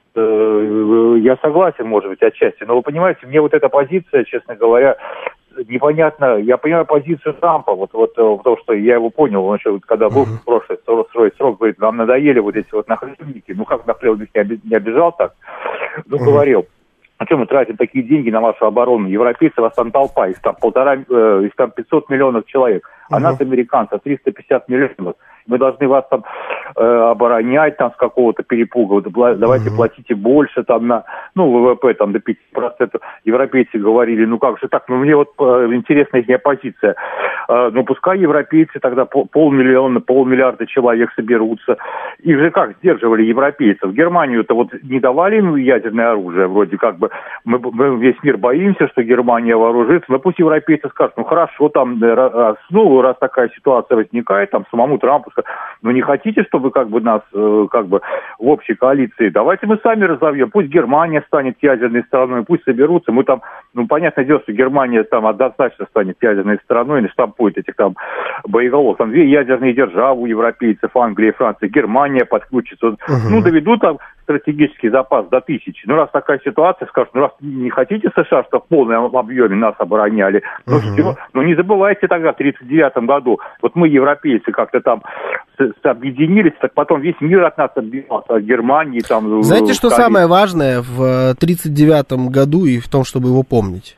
э, я согласен, может быть, отчасти, но вы понимаете, мне вот эта позиция, честно говоря, непонятно, я понимаю позицию Трампа, вот, вот, потому что я его понял, он еще, когда был в прошлый срок, срок, говорит, нам надоели вот эти вот нахлебники, ну как нахлебники, не обижал так, ну говорил, о чем мы тратим такие деньги на вашу оборону, европейцы, вас там толпа, их там полтора, э, их там пятьсот миллионов человек, а нас, американцев, триста пятьдесят миллионов, мы должны вас там э, оборонять там с какого-то перепуга, вот, давайте mm-hmm. платите больше там на, ну, ВВП там до пяти процентов, европейцы говорили, ну как же так, ну мне вот э, интересна их позиция, э, ну пускай европейцы тогда пол, полмиллиона, полмиллиарда человек соберутся, их же как сдерживали европейцев, Германию-то вот не давали им ядерное оружие, вроде как бы, мы, мы весь мир боимся, что Германия вооружится, но пусть европейцы скажут, ну хорошо, там, э, ну раз такая ситуация возникает, там самому Трампу, ну не хотите, чтобы как бы нас э, как бы в общей коалиции, давайте мы сами разовьем, пусть Германия станет ядерной страной, пусть соберутся, мы там, ну понятное дело, что Германия там однозначно станет ядерной страной, наштампует этих там боеголов, там две ядерные державы у европейцев, Англия и Франция, Германия подключится, угу. ну доведут там стратегический запас до тысячи, ну раз такая ситуация, скажут, ну раз не хотите США, чтобы в полном объеме нас обороняли, ну угу. все, ну не забывайте тогда в тридцать девятом году, вот мы европейцы как-то там объединились, так потом весь мир от нас отбивался, от Германии там... Знаете, что Кореи. Самое важное в тридцать девятом году и в том, чтобы его помнить?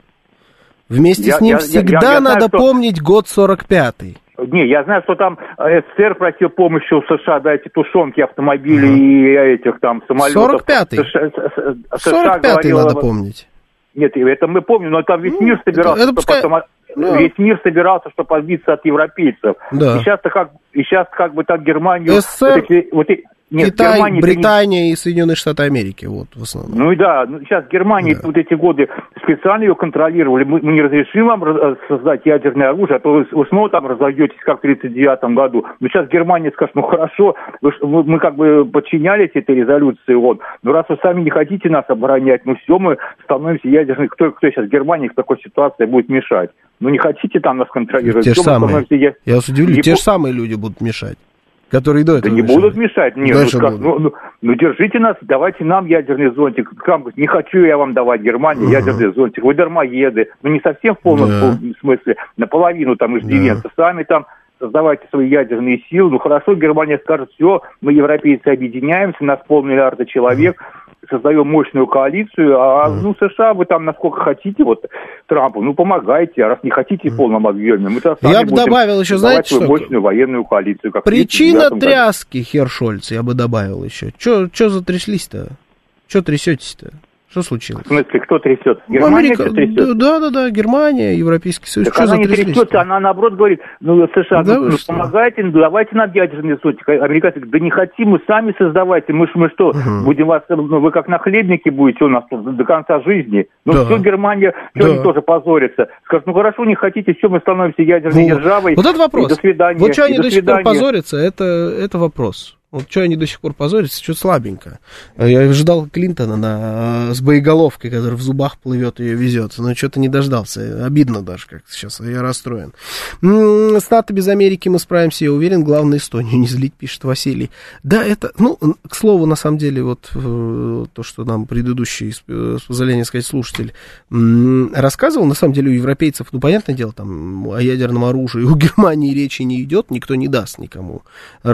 Вместе я, с ним я, всегда я, я, я надо знаю, что... помнить год сорок пятый. Не, я знаю, что там СССР просил помощи у США, дайте тушенки, автомобили mm-hmm. и этих там самолетов. сорок пятый. США, сорок пятый говорила... надо помнить. Нет, это мы помним, но там весь мир собирался, это, это пускай... потом... Ну, весь мир собирался, чтобы отбиться от европейцев. Да. И сейчас-то как, и сейчас как бы так Германию... СССР, вот эти, вот эти, нет, Китай, Германия, Британия не... и Соединенные Штаты Америки, вот в основном. Ну и да, ну, сейчас Германия да. вот эти годы специально ее контролировали. Мы, мы не разрешим вам создать ядерное оружие, а то вы, вы снова там разойдетесь, как в тридцать девятом году. Но сейчас Германия скажет, ну хорошо, вы, мы, мы как бы подчинялись этой резолюции ООН, но раз вы сами не хотите нас оборонять, ну все, мы становимся ядерными. Кто, кто сейчас Германии в такой ситуации будет мешать? Ну не хотите там нас контролировать? Те же самые. Я... я вас удивлю, Япон... те же самые люди будут мешать, которые до этого да не решили. Будут мешать. Нет, ну, скажут, ну, ну, ну держите нас, давайте нам ядерный зонтик. Не хочу я вам давать Германии uh-huh. ядерный зонтик. Вы дармоеды. Ну не совсем в полном да. смысле, наполовину там иждивенцы. Да. Сами там создавайте свои ядерные силы. Ну хорошо, Германия скажет, все, мы европейцы объединяемся, нас полмиллиарда человек. Uh-huh. Создаем мощную коалицию, а mm. ну США вы там насколько хотите, вот Трампу, ну помогайте, а раз не хотите в полном объеме, мы то я бы добавил еще, знаете, что мощную военную коалицию. Как причина тряски, хер Шольц, я бы добавил еще. Че затряслись-то? Че трясетесь-то? Что случилось? В смысле, кто трясет? Германия Америка... трясет? Да, да, да, Германия, Европейский Союз. Так она не трясется, она наоборот говорит, ну, США, да ну, ну помогайте, ну, давайте нам ядерный зонтик. Американцы говорят, да не хотим, мы сами создавайте, мы, мы что, угу. будем вас, ну, вы как нахлебники будете у нас до конца жизни. Ну, да. все, Германия, все, да. они тоже позорятся. Скажут, ну, хорошо, не хотите, все, мы становимся ядерной вот. державой. Вот это вопрос. До свидания. Вот что они до, до сих пор позорятся, это, это вопрос. Вот что они до сих пор позорятся, что-то слабенько. Я ждал Клинтона на, с боеголовкой, который в зубах плывет и ее везет, но что-то не дождался. Обидно даже как сейчас, я расстроен. М-м, с НАТО без Америки мы справимся, я уверен, главное Эстонию не злить, пишет Василий. Да, это, ну, к слову, на самом деле, вот то, что нам предыдущий, с позволения сказать, слушатель м-м, рассказывал, на самом деле у европейцев, ну, понятное дело, там о ядерном оружии у Германии речи не идет, никто не даст никому,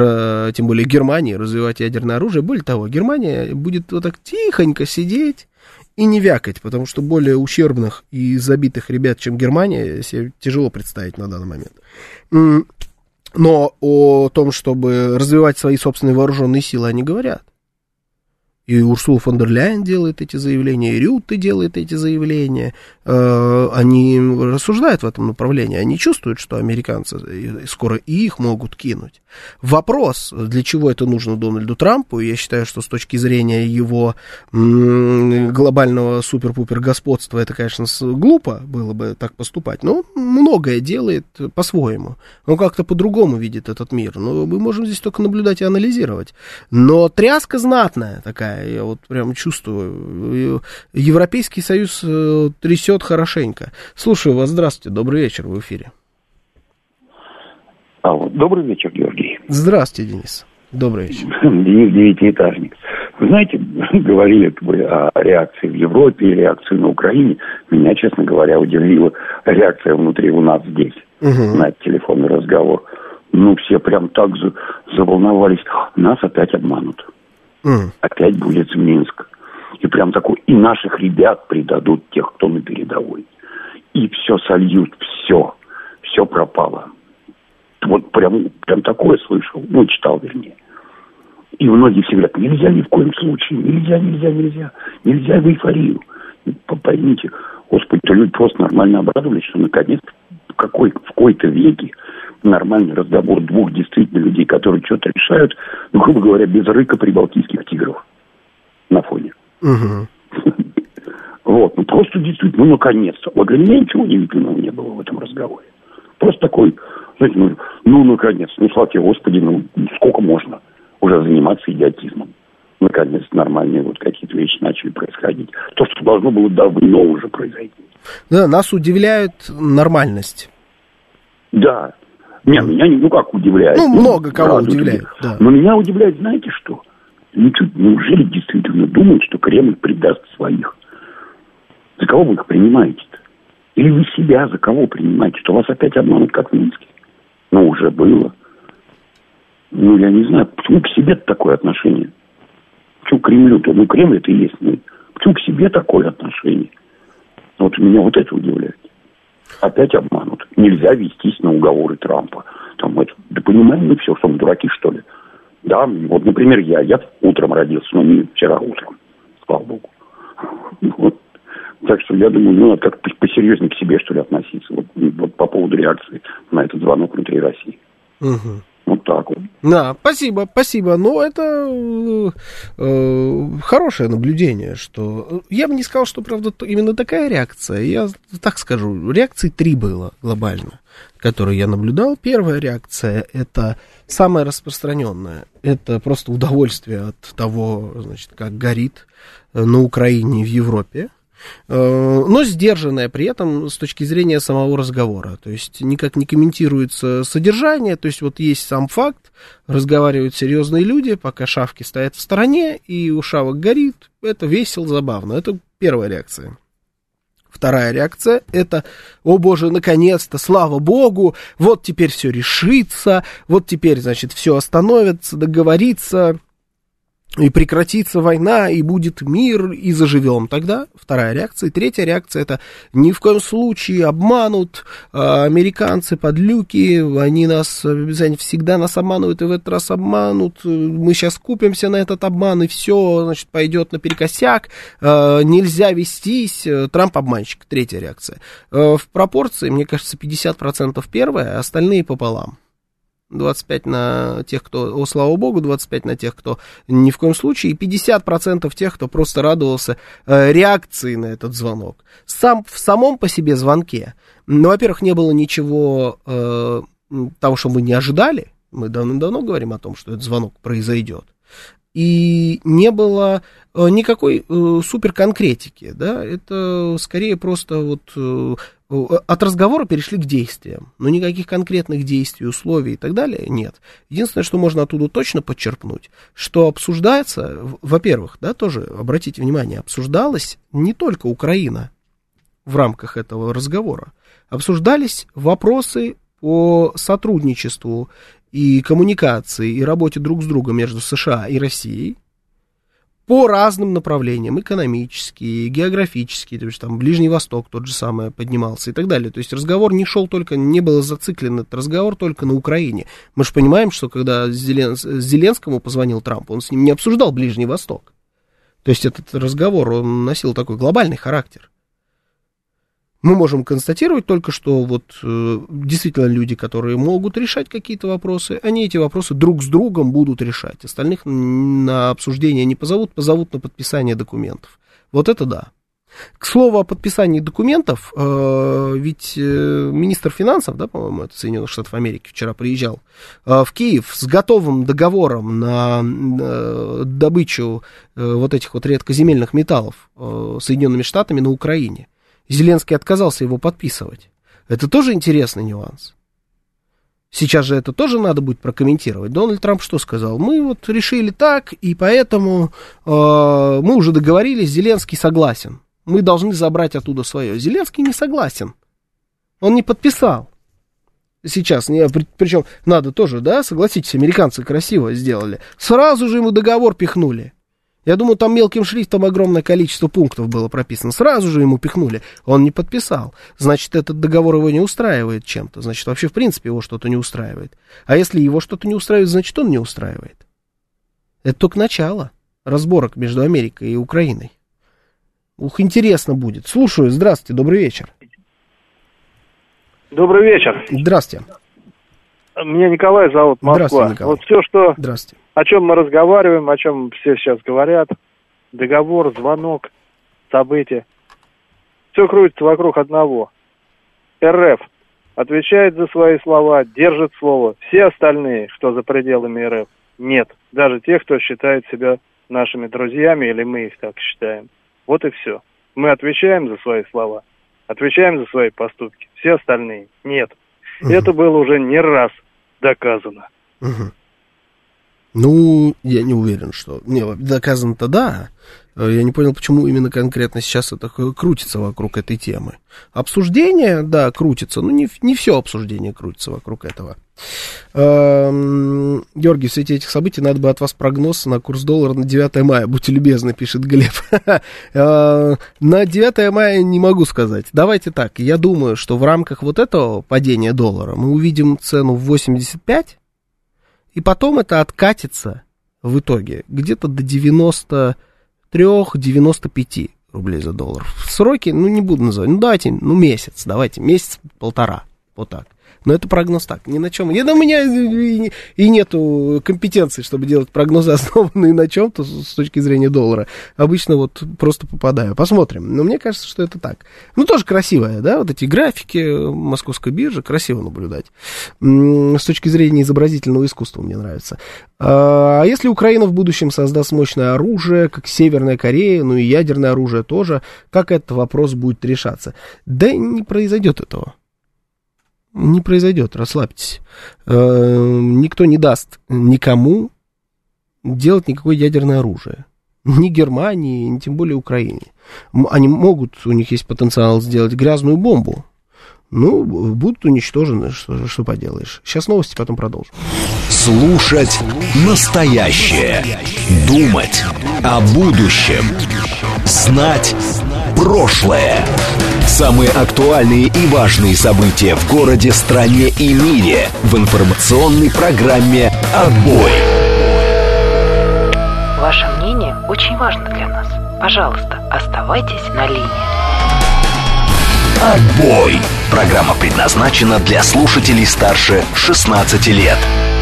тем более Германия. Развивать ядерное оружие. Более того, Германия будет вот так тихонько сидеть и не вякать, потому что более ущербных и забитых ребят, чем Германия, себе тяжело представить на данный момент. Но о том, чтобы развивать свои собственные вооруженные силы, они говорят. И Урсула фон дер Ляйен делает эти заявления, и Рютте делает эти заявления. Они рассуждают в этом направлении. Они чувствуют, что американцы скоро и их могут кинуть. Вопрос, для чего это нужно Дональду Трампу, я считаю, что с точки зрения его глобального супер-пупер господства, это, конечно, глупо было бы так поступать, но многое делает по-своему. Он как-то по-другому видит этот мир. Но мы можем здесь только наблюдать и анализировать. Но тряска знатная такая. Я вот прям чувствую. Европейский Союз трясет хорошенько. Слушаю вас. Здравствуйте. Добрый вечер. В эфире. А вот, добрый вечер, Георгий. Здравствуйте, Денис. Добрый вечер. Денис Девятиэтажник. Вы знаете, говорили о реакции в Европе и реакции на Украине. Меня, честно говоря, удивила реакция внутри у нас здесь. Угу. На этот телефонный разговор. Ну, все прям так за, заволновались. Нас опять обманут. Mm. Опять будет Минск. И прям такой, и наших ребят предадут тех, кто на передовой. И все сольют, все. Все пропало. Вот прям, прям такое слышал. Ну, читал, вернее. И многие все говорят, нельзя ни в коем случае. Нельзя, нельзя, нельзя. Нельзя в эйфорию. Поймите, господи, то люди просто нормально обрадовались, что наконец в, какой, в какой-то веке нормальный разговор двух действительно людей, которые что-то решают, ну, грубо говоря, без рыка прибалтийских тигров на фоне. Угу. Вот, ну просто действительно, ну, наконец-то. Вот для меня ничего удивительного не было в этом разговоре. Просто такой, знаете, ну, ну наконец, ну, слава тебе, Господи, ну, сколько можно уже заниматься идиотизмом. Наконец, нормальные вот какие-то вещи начали происходить. То, что должно было давно уже произойти. Да, нас удивляет нормальность. Да. Не, меня, ну как удивляет. Ну, много кого удивляет, да. Но меня удивляет, знаете что? Неужели действительно думают, что Кремль предаст своих? За кого вы их принимаете-то? Или вы себя за кого принимаете? Что вас опять обманут, как в Минске? Ну, уже было. Ну, я не знаю, почему к себе-то такое отношение? Почему к Кремлю-то? Ну, Кремль это и есть. Ну, почему к себе такое отношение? Вот меня вот это удивляет. Опять обманут. Нельзя вестись на уговоры Трампа. Там это, да понимаем мы все, что мы дураки, что ли. Да, вот, например, я, я утром родился, но не вчера утром, слава богу. Вот. Так что я думаю, ну, надо как-то посерьезнее к себе, что ли, относиться. Вот, вот по поводу реакции на этот звонок внутри России. Угу. Вот так вот. Да, спасибо, спасибо. Но это э, хорошее наблюдение, что... Я бы не сказал, что, правда, именно такая реакция. Я так скажу, реакций три было глобально, которые я наблюдал. Первая реакция, это самая распространенная. Это просто удовольствие от того, значит, как горит на Украине и в Европе. Но сдержанная при этом с точки зрения самого разговора. То есть никак не комментируется содержание. То есть вот есть сам факт, разговаривают серьезные люди, пока шавки стоят в стороне, и у шавок горит. Это весело, забавно. Это первая реакция. Вторая реакция — это, о боже, наконец-то, слава богу, вот теперь все решится, вот теперь, значит, все остановится, договорится, и прекратится война, и будет мир, и заживем. Тогда вторая реакция. И третья реакция — это ни в коем случае обманут, а, американцы, подлюки, они нас обязательно всегда нас обманывают, и в этот раз обманут, мы сейчас купимся на этот обман, и все, значит, пойдет наперекосяк, а, нельзя вестись, Трамп обманщик. Третья реакция. А, в пропорции, мне кажется, пятьдесят процентов первая, а остальные пополам. двадцать пять на тех, кто, о, слава богу, двадцать пять на тех, кто ни в коем случае, и пятьдесят процентов тех, кто просто радовался э, реакции на этот звонок. Сам, в самом по себе звонке, ну, во-первых, не было ничего э, того, что мы не ожидали, мы давно-давно говорим о том, что этот звонок произойдет, и не было э, никакой э, суперконкретики, да, это скорее просто вот... Э, от разговора перешли к действиям, но никаких конкретных действий, условий и так далее нет. Единственное, что можно оттуда точно подчерпнуть, что обсуждается, во-первых, да, тоже, обратите внимание, обсуждалась не только Украина в рамках этого разговора, обсуждались вопросы по сотрудничеству и коммуникации, и работе друг с другом между США и Россией, по разным направлениям, экономические, географические, то есть там Ближний Восток тот же самый поднимался и так далее. То есть разговор не шел только, не был зациклен этот разговор только на Украине. Мы же понимаем, что когда Зелен... Зеленскому позвонил Трамп, он с ним не обсуждал Ближний Восток. То есть этот разговор, он носил такой глобальный характер. Мы можем констатировать только, что вот э, действительно люди, которые могут решать какие-то вопросы, они эти вопросы друг с другом будут решать. Остальных на обсуждение не позовут, позовут на подписание документов. Вот это да. К слову о подписании документов, э, ведь э, министр финансов, да, по-моему, это Соединенных Штатов Америки, вчера приезжал э, в Киев с готовым договором на э, добычу э, вот этих вот редкоземельных металлов э, Соединенными Штатами на Украине. Зеленский отказался его подписывать. Это тоже интересный нюанс. Сейчас же это тоже надо будет прокомментировать. Дональд Трамп что сказал? Мы вот решили так, и поэтому э, мы уже договорились, Зеленский согласен. Мы должны забрать оттуда свое. Зеленский не согласен. Он не подписал. Сейчас, не, при, причем надо тоже, да, согласитесь, американцы красиво сделали. Сразу же ему договор пихнули. Я думаю, там мелким шрифтом огромное количество пунктов было прописано. Сразу же ему пихнули. Он не подписал. Значит, этот договор его не устраивает чем-то. Значит, вообще, в принципе, его что-то не устраивает. А если его что-то не устраивает, значит, он не устраивает. Это только начало разборок между Америкой и Украиной. Ух, интересно будет. Слушаю. Здравствуйте, добрый вечер. Добрый вечер. Здравствуйте. Меня Николай зовут, Москва. Здравствуйте, Николай. Вот все, что... Здравствуйте. О чем мы разговариваем, о чем все сейчас говорят, договор, звонок, события, все крутится вокруг одного. эр эф отвечает за свои слова, держит слово. Все остальные, что за пределами эр эф, нет. Даже те, кто считает себя нашими друзьями, или мы их так считаем. Вот и все. Мы отвечаем за свои слова, отвечаем за свои поступки. Все остальные нет. Угу. Это было уже не раз доказано. Угу. Ну, я не уверен, что... Не, доказано-то да. Я не понял, почему именно конкретно сейчас это крутится вокруг этой темы. Обсуждение, да, крутится, но не, не все обсуждение крутится вокруг этого. Георгий, в свете этих событий надо бы от вас прогноз на курс доллара на девятое мая. Будьте любезны, пишет Глеб. На девятое мая не могу сказать. Давайте так, я думаю, что в рамках вот этого падения доллара мы увидим цену в восемьдесят пять, и потом это откатится в итоге где-то до девяносто три - девяносто пять рублей за доллар. Сроки, ну, не буду называть, ну, давайте, ну, месяц, давайте, месяц-полтора, вот так. Но это прогноз так, ни на чем. И у меня и, и нету компетенции, чтобы делать прогнозы, основанные на чем-то с точки зрения доллара. Обычно вот просто попадаю. Посмотрим. Но мне кажется, что это так. Ну, тоже красивая, да, вот эти графики московской биржи, красиво наблюдать. С точки зрения изобразительного искусства мне нравится. А если Украина в будущем создаст мощное оружие, как Северная Корея, ну и ядерное оружие тоже, как этот вопрос будет решаться? Да не произойдет этого. Не произойдет, расслабьтесь. Никто не даст никому делать никакое ядерное оружие. Ни Германии, ни тем более Украине. Они могут, у них есть потенциал сделать грязную бомбу. Ну, будут уничтожены, что, что поделаешь. Сейчас новости, потом продолжим. Слушать настоящее. Думать о будущем. Знать прошлое. Самые актуальные и важные события в городе, стране и мире в информационной программе «Отбой». Ваше мнение очень важно для нас. Пожалуйста, оставайтесь на линии. «Отбой». Программа предназначена для слушателей старше шестнадцати лет.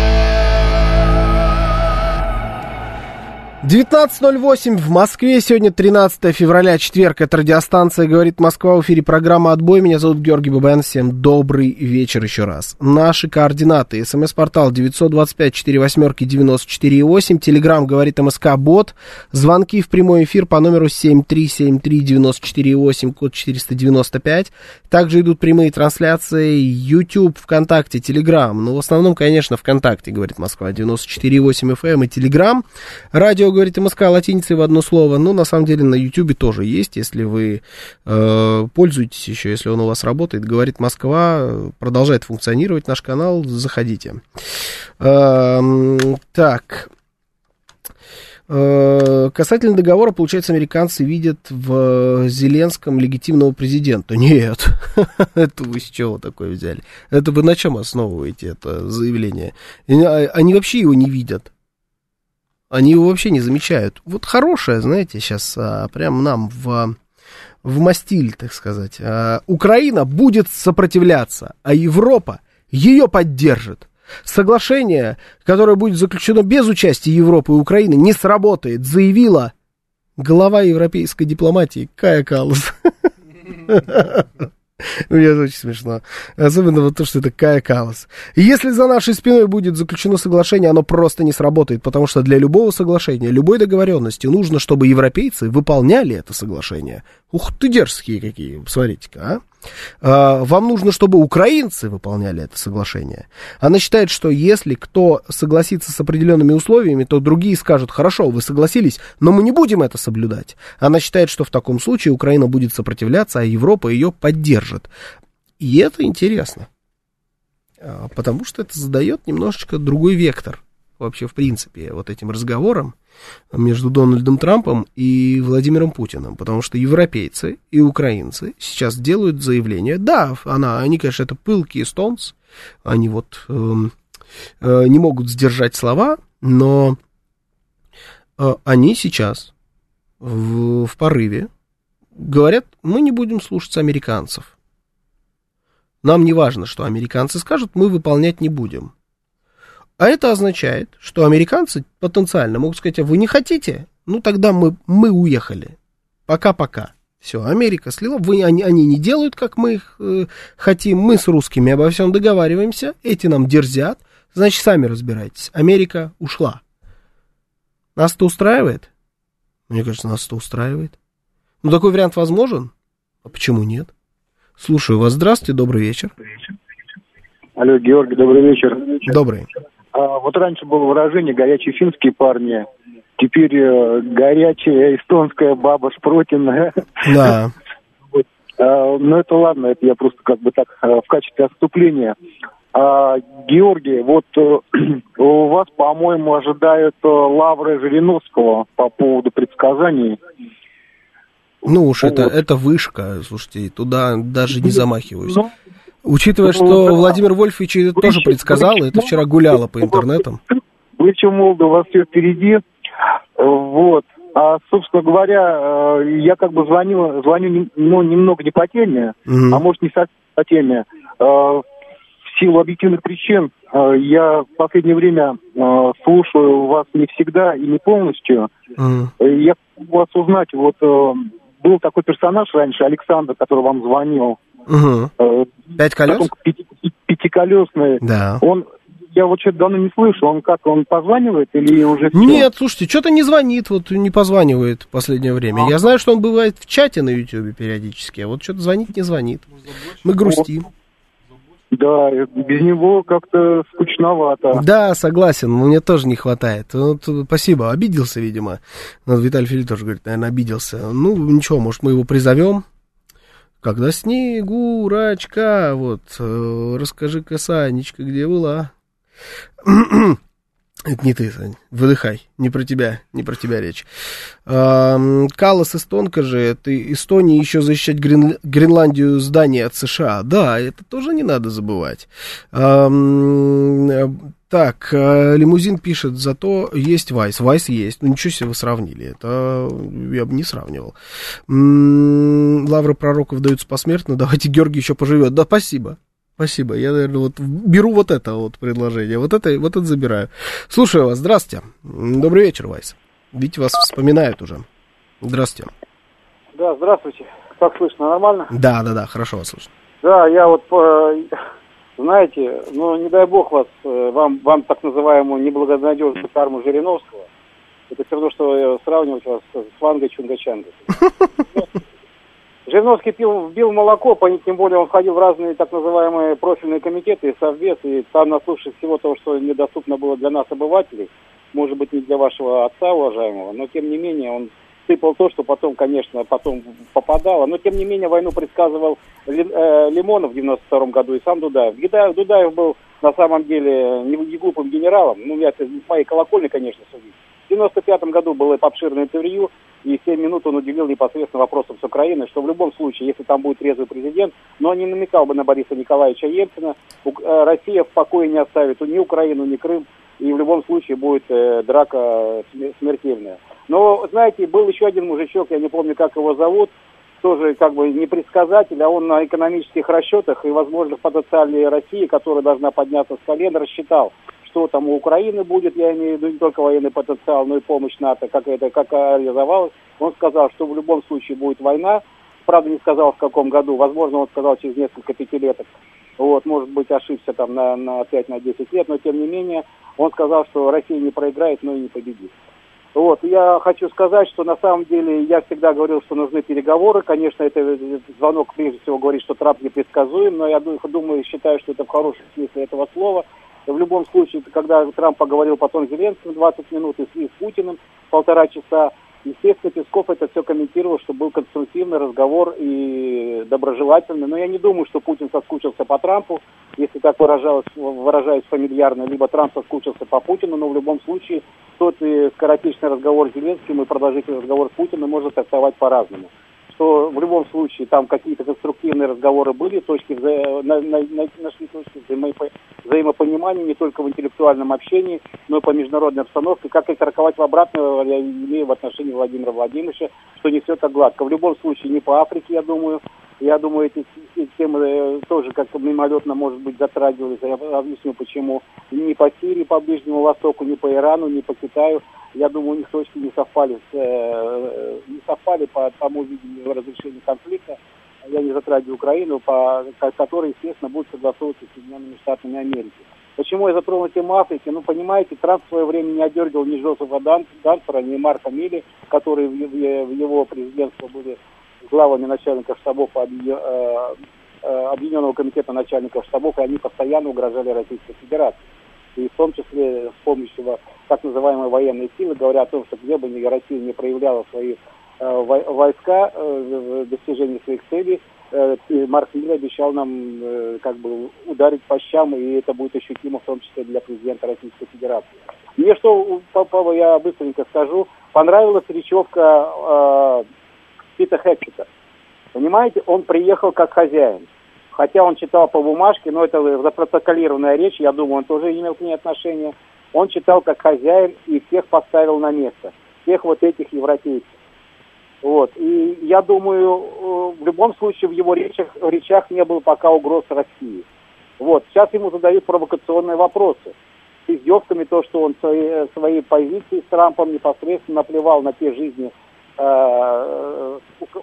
девятнадцать ноль восемь в Москве, сегодня тринадцатое февраля, четверг, это радиостанция «Говорит Москва», в эфире программа «Отбой», меня зовут Георгий Бабаян, всем добрый вечер еще раз. Наши координаты: смс-портал девять два пять четыре восемь девяносто четыре восемь, телеграмм «Говорит МСК» бот, звонки в прямой эфир по номеру семь три семь три девять четыре восемь, код четыреста девяносто пять, также идут прямые трансляции, YouTube, ВКонтакте, Телеграм, ну в основном, конечно, ВКонтакте «Говорит Москва», девяносто четыре восемь эф эм и Телеграм, радио «Говорит МСК» латиницей в одно слово. Ну, на самом деле, на Ютубе тоже есть, если вы э, пользуетесь еще, если он у вас работает. «Говорит Москва», продолжает функционировать наш канал, заходите. Э, так. Э, касательно договора, получается, американцы видят в Зеленском легитимного президента. Нет, это вы с чего такое взяли? Это вы на чем основываете это заявление? Они вообще его не видят. Они его вообще не замечают. Вот хорошее, знаете, сейчас а, прям нам в, в мастиль, так сказать. А, Украина будет сопротивляться, а Европа ее поддержит. Соглашение, которое будет заключено без участия Европы и Украины, не сработает, заявила глава европейской дипломатии Кая Каллас. Мне это очень смешно. Особенно вот то, что это Кая Каллас. Если за нашей спиной будет заключено соглашение, оно просто не сработает, потому что для любого соглашения, любой договоренности нужно, чтобы европейцы выполняли это соглашение. Ух ты, дерзкие какие, посмотрите-ка, а. А, вам нужно, чтобы украинцы выполняли это соглашение. Она считает, что если кто согласится с определенными условиями, то другие скажут: хорошо, вы согласились, но мы не будем это соблюдать. Она считает, что в таком случае Украина будет сопротивляться, а Европа ее поддержит. И это интересно, потому что это задает немножечко другой вектор вообще в принципе вот этим разговорам между Дональдом Трампом и Владимиром Путиным, потому что европейцы и украинцы сейчас делают заявление. Да, она, они, конечно, это пылкие эстонцы, они вот э, э, не могут сдержать слова, но э, они сейчас в, в порыве говорят: мы не будем слушаться американцев. Нам не важно, что американцы скажут, мы выполнять не будем. А это означает, что американцы потенциально могут сказать: а вы не хотите? Ну, тогда мы, мы уехали. Пока-пока. Все, Америка слила. Вы, они, они не делают, как мы их э, хотим. Мы с русскими обо всем договариваемся. Эти нам дерзят. Значит, сами разбирайтесь. Америка ушла. Нас это устраивает? Мне кажется, нас это устраивает. Ну, такой вариант возможен? А почему нет? Слушаю вас. Здравствуйте, добрый вечер. Алло, Георгий, добрый вечер. Добрый. А, вот раньше было выражение «горячие финские парни», теперь э, горячая эстонская баба Шпротина. Да. Вот. А, ну, это ладно, это я просто как бы так в качестве отступления. А, Георгий, вот э, у вас, по-моему, ожидают э, лавры Жириновского по поводу предсказаний. Ну уж вот. это, это вышка, слушайте, туда даже не замахиваюсь. Ну, Учитывая, что Владимир Вольфович это тоже предсказал, это вчера гуляло по интернетам. Вы еще молоды, у вас все впереди. Вот. А, собственно говоря, я как бы звоню, звоню ну, немного не по теме, mm-hmm. а может не совсем по теме. В силу объективных причин я в последнее время слушаю вас не всегда и не полностью. Mm-hmm. Я хочу вас узнать, вот был такой персонаж раньше, Александр, который вам звонил. Угу. Пять колес? Пяти, пятиколесный. Да. Он, я вот что-то давно не слышу, он как, он позванивает или уже все? Нет, слушайте, что-то не звонит, вот не позванивает в последнее время. А. Я знаю, что он бывает в чате на Ютьюбе периодически, а вот что-то звонит, не звонит. Мы грустим. Да, без него как-то скучновато. Да, согласен, мне тоже не хватает. Вот, спасибо, обиделся, видимо. Вот Виталий Филипп тоже говорит, наверное, обиделся. Ну, ничего, может, мы его призовем. Когда Снегурочка, вот, э, расскажи-ка, Санечка, где была? Это не ты, Сань, выдыхай, не про тебя, не про тебя речь. Э, Каллас эстонка же, это Эстония еще защищать Грен... Гренландию здание от США. Да, это тоже не надо забывать. Э, так, э, Лимузин пишет, зато есть Вайс. Вайс есть, ну ничего себе вы сравнили, это я бы не сравнивал. М-м, лавры пророков даются посмертно, давайте Георгий еще поживет. Да, спасибо. Спасибо, я, наверное, вот беру вот это вот предложение, вот это, вот это забираю. Слушаю вас, здравствуйте. Добрый вечер, Вайс. Видите, вас вспоминают уже. Здравствуйте. Да, здравствуйте. Как слышно, нормально? Да, да, да, хорошо вас слышно. Да, я вот, знаете, ну, не дай бог вас, вам, вам так называемую неблагонадежную карму Жириновского. Это все равно, что сравнивать вас с Вангой Чунгачангой. Жириновский пил, бил молоко, по, тем более он входил в разные так называемые профильные комитеты и совбез, и там, наслушавшись всего того, что недоступно было для нас, обывателей, может быть, не для вашего отца уважаемого, но, тем не менее, он сыпал то, что потом, конечно, потом попадало, но, тем не менее, войну предсказывал Лимонов в девяносто втором году и сам Дудаев. Дудаев был, на самом деле, не глупым генералом, ну, я с моей колокольни, конечно, судить. В девяносто пятом году было обширное интервью, и семь минут он удивил непосредственно вопросом с Украиной, что в любом случае, если там будет трезвый президент, но он не намекал бы на Бориса Николаевича Ельцина, Россия в покое не оставит ни Украину, ни Крым, и в любом случае будет э, драка смертельная. Но, знаете, был еще один мужичок, я не помню, как его зовут, тоже как бы не предсказатель, а он на экономических расчетах и возможных потенциале России, которая должна подняться с колен, рассчитал, что там у Украины будет, я имею в виду не только военный потенциал, но и помощь НАТО, как это как реализовалось. Он сказал, что в любом случае будет война, правда не сказал в каком году, возможно он сказал через несколько пятилеток, вот, может быть ошибся там на, на пять-десять лет, но тем не менее он сказал, что Россия не проиграет, но и не победит. Вот, я хочу сказать, что на самом деле я всегда говорил, что нужны переговоры. Конечно, это, этот звонок прежде всего говорит, что Трамп непредсказуем, но я думаю, считаю, что это в хорошем смысле этого слова. В любом случае, когда Трамп поговорил потом с Зеленским двадцать минут и с, и с Путиным полтора часа, естественно, Песков это все комментировал, что был конструктивный разговор и доброжелательный. Но я не думаю, что Путин соскучился по Трампу, если так выражалось, выражаюсь фамильярно, либо Трамп соскучился по Путину, но в любом случае тот и скоротечный разговор с Зеленским и продолжительный разговор с Путиным можно трактовать по-разному. Что в любом случае там какие-то конструктивные разговоры были, точки вза... на, на, на, нашли точки взаимопо... взаимопонимания не только в интеллектуальном общении, но и по международной обстановке. Как и трактовать в обратную, я имею в отношении Владимира Владимировича, что не все так гладко. В любом случае не по Африке, я думаю. Я думаю, эти, эти темы тоже как-то мимолетно, может быть, затрагивались. Я объясню, почему. Ни по Сирии, по Ближнему Востоку, ни по Ирану, ни по Китаю. Я думаю, у них точки не совпали, с, э, не совпали по тому видению разрешения конфликта. Я не затрагиваю Украину, по которой, естественно, будет согласовываться с Соединенными Штатами Америки. Почему я затронул тему Африки? Ну, понимаете, Трамп в свое время не одергивал ни Джозефа Данфора, ни Марка Милли, которые в, в, в его президентство были главами начальников штабов Объединенного комитета начальников штабов, и они постоянно угрожали Российской Федерации. И в том числе с помощью так называемой военной силы, говоря о том, что где бы ни Россия не проявляла свои э, войска э, в достижении своих целей, э, Марк Милли обещал нам э, как бы ударить по щам, и это будет ощутимо в том числе для президента Российской Федерации. Мне что, Папа, я быстренько скажу, понравилась речевка э, Пита Хексета. Понимаете, он приехал как хозяин. Хотя он читал по бумажке, но это запротоколированная речь, я думаю, он тоже имел к ней отношение. Он читал как хозяин и всех поставил на место. Всех вот этих европейцев. Вот. И я думаю, в любом случае в его речах, в речах не было пока угроз России. Вот. Сейчас ему задают провокационные вопросы. С издевками то, что он свои, свои позиции с Трампом непосредственно наплевал на те жизни э,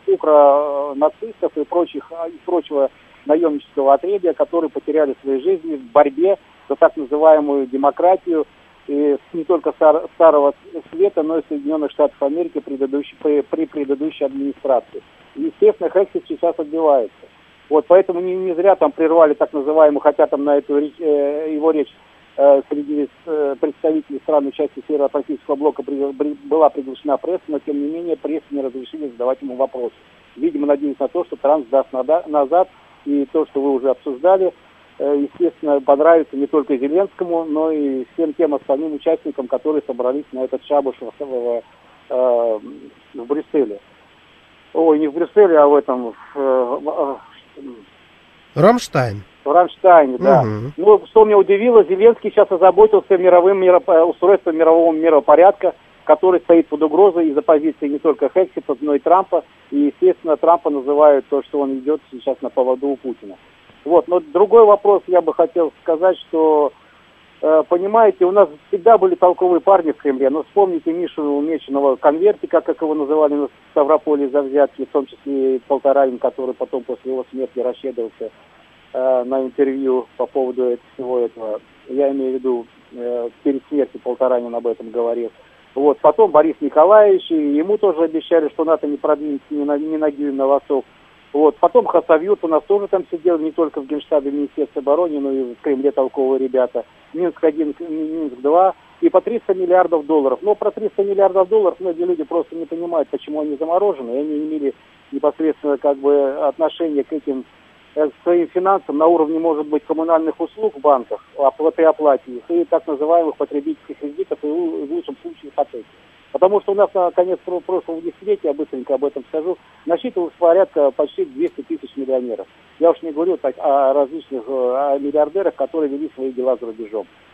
укронацистов и прочих, и прочего наемнического отребья, которые потеряли свои жизни в борьбе за так называемую демократию и не только стар, Старого Света, но и Соединенных Штатов Америки предыдущей, при, при предыдущей администрации. И, естественно, Хексет сейчас отбивается. Вот, поэтому не, не зря там прервали так называемую, хотя там на эту э, его речь э, среди э, представителей стран участия Североатлантического блока при, при, была приглашена пресса, но тем не менее прессе не разрешили задавать ему вопросы. Видимо, надеясь на то, что Трамп сдаст назад. И то, что вы уже обсуждали, естественно, понравится не только Зеленскому, но и всем тем остальным участникам, которые собрались на этот шабаш в, в, в, в Брюсселе. Ой, не в Брюсселе, а в этом... В, в, Рамштайн. В Рамштайне, да. Угу. Ну, что меня удивило, Зеленский сейчас озаботился мировым мироп... устройством мирового миропорядка, который стоит под угрозой из-за позиции не только Хексета, но и Трампа. И, естественно, Трампа называют то, что он идет сейчас на поводу у Путина. Вот. Но другой вопрос я бы хотел сказать, что, э, понимаете, у нас всегда были толковые парни в Кремле. Но вспомните Мишу Меченого конвертика, как его называли на Ставрополе за взятки, в том числе и Полторанин, который потом после его смерти расщедрился э, на интервью по поводу всего этого. Я имею в виду, э, перед смертью Полторанин об этом говорил. Вот. Потом Борис Николаевич, и ему тоже обещали, что НАТО не продвинется ни на, ни на дюйм на восток. Вот. Потом Хасавюрт у нас тоже там сидел, не только в Генштабе Министерства обороны, но и в Кремле толковые ребята. Минск один, Минск два, и по триста миллиардов долларов. Но про триста миллиардов долларов многие люди просто не понимают, почему они заморожены, и они имели непосредственно как бы отношение к этим к своим финансам на уровне, может быть, коммунальных услуг в банках, оплаты и оплате их, и так называемых потребительских кредитов, и в лучшем случае ипотеки. Потому что у нас на конец прошлого десятилетия, я быстренько об этом скажу, насчитывалось порядка почти двести тысяч миллионеров. Я уж не говорю так о различных о миллиардерах, которые вели свои дела за рубежом.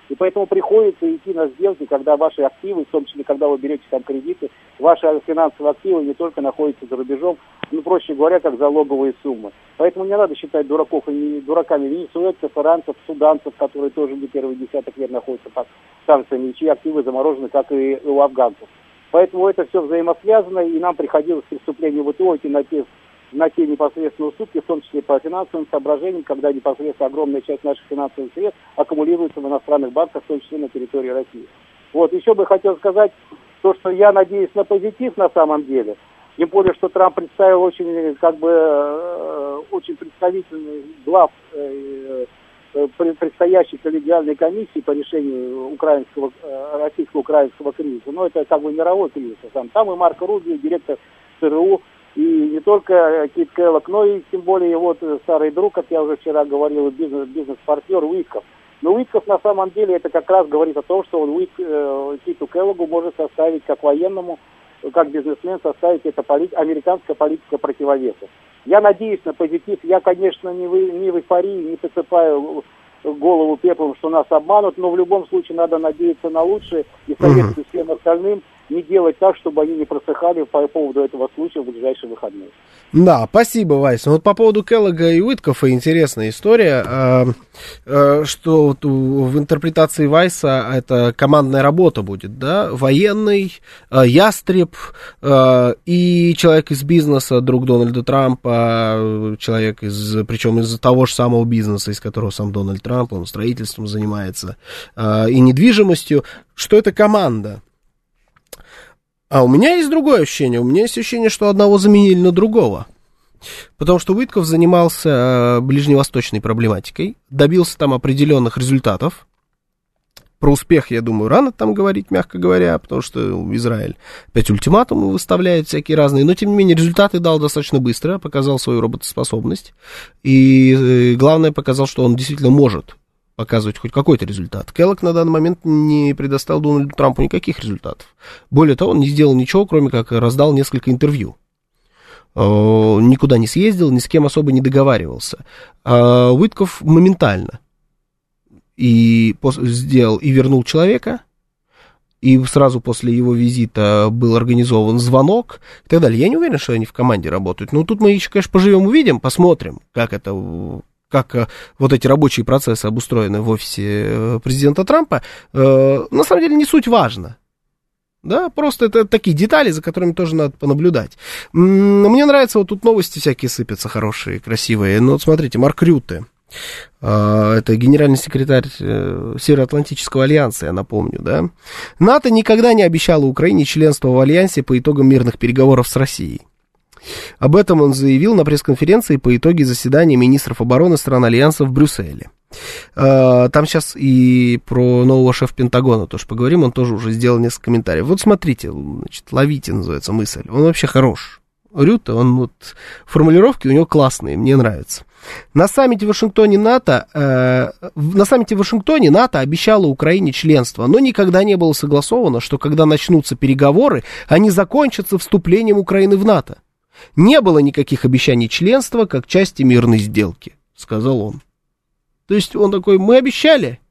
И поэтому приходится идти на сделки, когда ваши активы, в том числе, когда вы берете там кредиты, ваши финансовые активы не только находятся за рубежом, ну, проще говоря, как залоговые суммы. Поэтому не надо считать дураков и не, дураками венесуэльцев, иранцев, суданцев, которые тоже не первый десяток лет находятся под санкциями, чьи активы заморожены, как и у афганцев. Поэтому это все взаимосвязано, и нам приходилось при вступлении в ИТО идти на те, на те непосредственно уступки, в том числе по финансовым соображениям, когда непосредственно огромная часть наших финансовых средств аккумулируется в иностранных банках, в том числе на территории России. Вот, еще бы хотел сказать, то, что я надеюсь на позитив на самом деле, тем более, что Трамп представил очень, как бы, очень представительный глав э, э, предстоящей коллегиальной комиссии по решению украинского, российско-украинского кризиса. Но это как бы мировой кризис. Там, там и Марко Рубио, директор ЦРУ, и не только Кит Келлог, но и тем более вот старый друг, как я уже вчера говорил, бизнес, бизнес-партнер Уитков. Но Уитков на самом деле это как раз говорит о том, что он Уит, э, Киту Келлогу может составить как военному, как бизнесмен составить это полит... американская политика противовеса. Я надеюсь на позитив. Я, конечно, не в, не в эйфории, не посыпаю голову пеплом, что нас обманут, но в любом случае надо надеяться на лучшее и советую всем остальным не делать так, чтобы они не просыхали по поводу этого случая в ближайшие выходные. Да, спасибо, Вайс. Вот по поводу Келлога и Уиткофа интересная история, э, э, что вот в интерпретации Вайса это командная работа будет, да, военный, э, ястреб э, и человек из бизнеса, друг Дональда Трампа, человек из, причем из того же самого бизнеса, из которого сам Дональд Трамп, он строительством занимается, э, и недвижимостью, что это команда. А у меня есть другое ощущение. У меня есть ощущение, что одного заменили на другого. Потому что Уитков занимался ближневосточной проблематикой, добился там определенных результатов. Про успех, я думаю, рано там говорить, мягко говоря, потому что Израиль опять ультиматумы выставляет всякие разные. Но, тем не менее, результаты дал достаточно быстро, показал свою работоспособность. И, главное, показал, что он действительно может показывать хоть какой-то результат. Келлог на данный момент не предоставил Дональду Трампу никаких результатов. Более того, он не сделал ничего, кроме как раздал несколько интервью. Никуда не съездил, ни с кем особо не договаривался. А Уитков моментально и сделал и вернул человека, и сразу после его визита был организован звонок и так далее. Я не уверен, что они в команде работают. Но тут мы еще, конечно, поживем, увидим, посмотрим, как это... как вот эти рабочие процессы обустроены в офисе президента Трампа, э, на самом деле не суть важно. Да, просто это такие детали, за которыми тоже надо понаблюдать. Мне нравится, вот тут новости всякие сыпятся, хорошие, красивые. Ну, вот смотрите, Марк Рютте, э, это генеральный секретарь э, Североатлантического альянса, я напомню, да. НАТО никогда не обещало Украине членство в альянсе по итогам мирных переговоров с Россией. Об этом он заявил на пресс-конференции по итоге заседания министров обороны стран Альянса в Брюсселе. Там сейчас и про нового шефа Пентагона тоже поговорим, он тоже уже сделал несколько комментариев. Вот смотрите, значит, ловите, называется мысль, он вообще хорош. Рютте, он вот, формулировки у него классные, мне нравятся. На саммите в Вашингтоне НАТО, э, на саммите в Вашингтоне НАТО обещало Украине членство, но никогда не было согласовано, что когда начнутся переговоры, они закончатся вступлением Украины в НАТО. Не было никаких обещаний членства как части мирной сделки, сказал он. То есть он такой, мы обещали,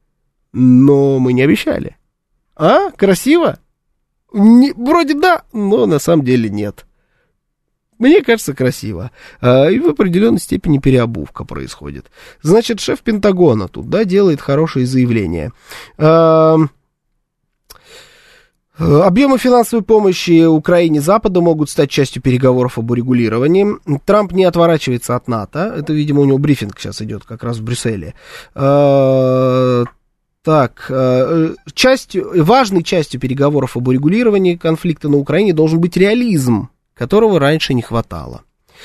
но мы не обещали. А, красиво? Не, вроде да, но на самом деле нет. Мне кажется, красиво. А, и в определенной степени переобувка происходит. Значит, шеф Пентагона тут, да, делает хорошие заявления. А, объемы финансовой помощи Украине Запада могут стать частью переговоров об урегулировании. Трамп не отворачивается от НАТО. Это, видимо, у него брифинг сейчас идет как раз в Брюсселе. А, так, частью, важной частью переговоров об урегулировании конфликта на Украине должен быть реализм, которого раньше не хватало.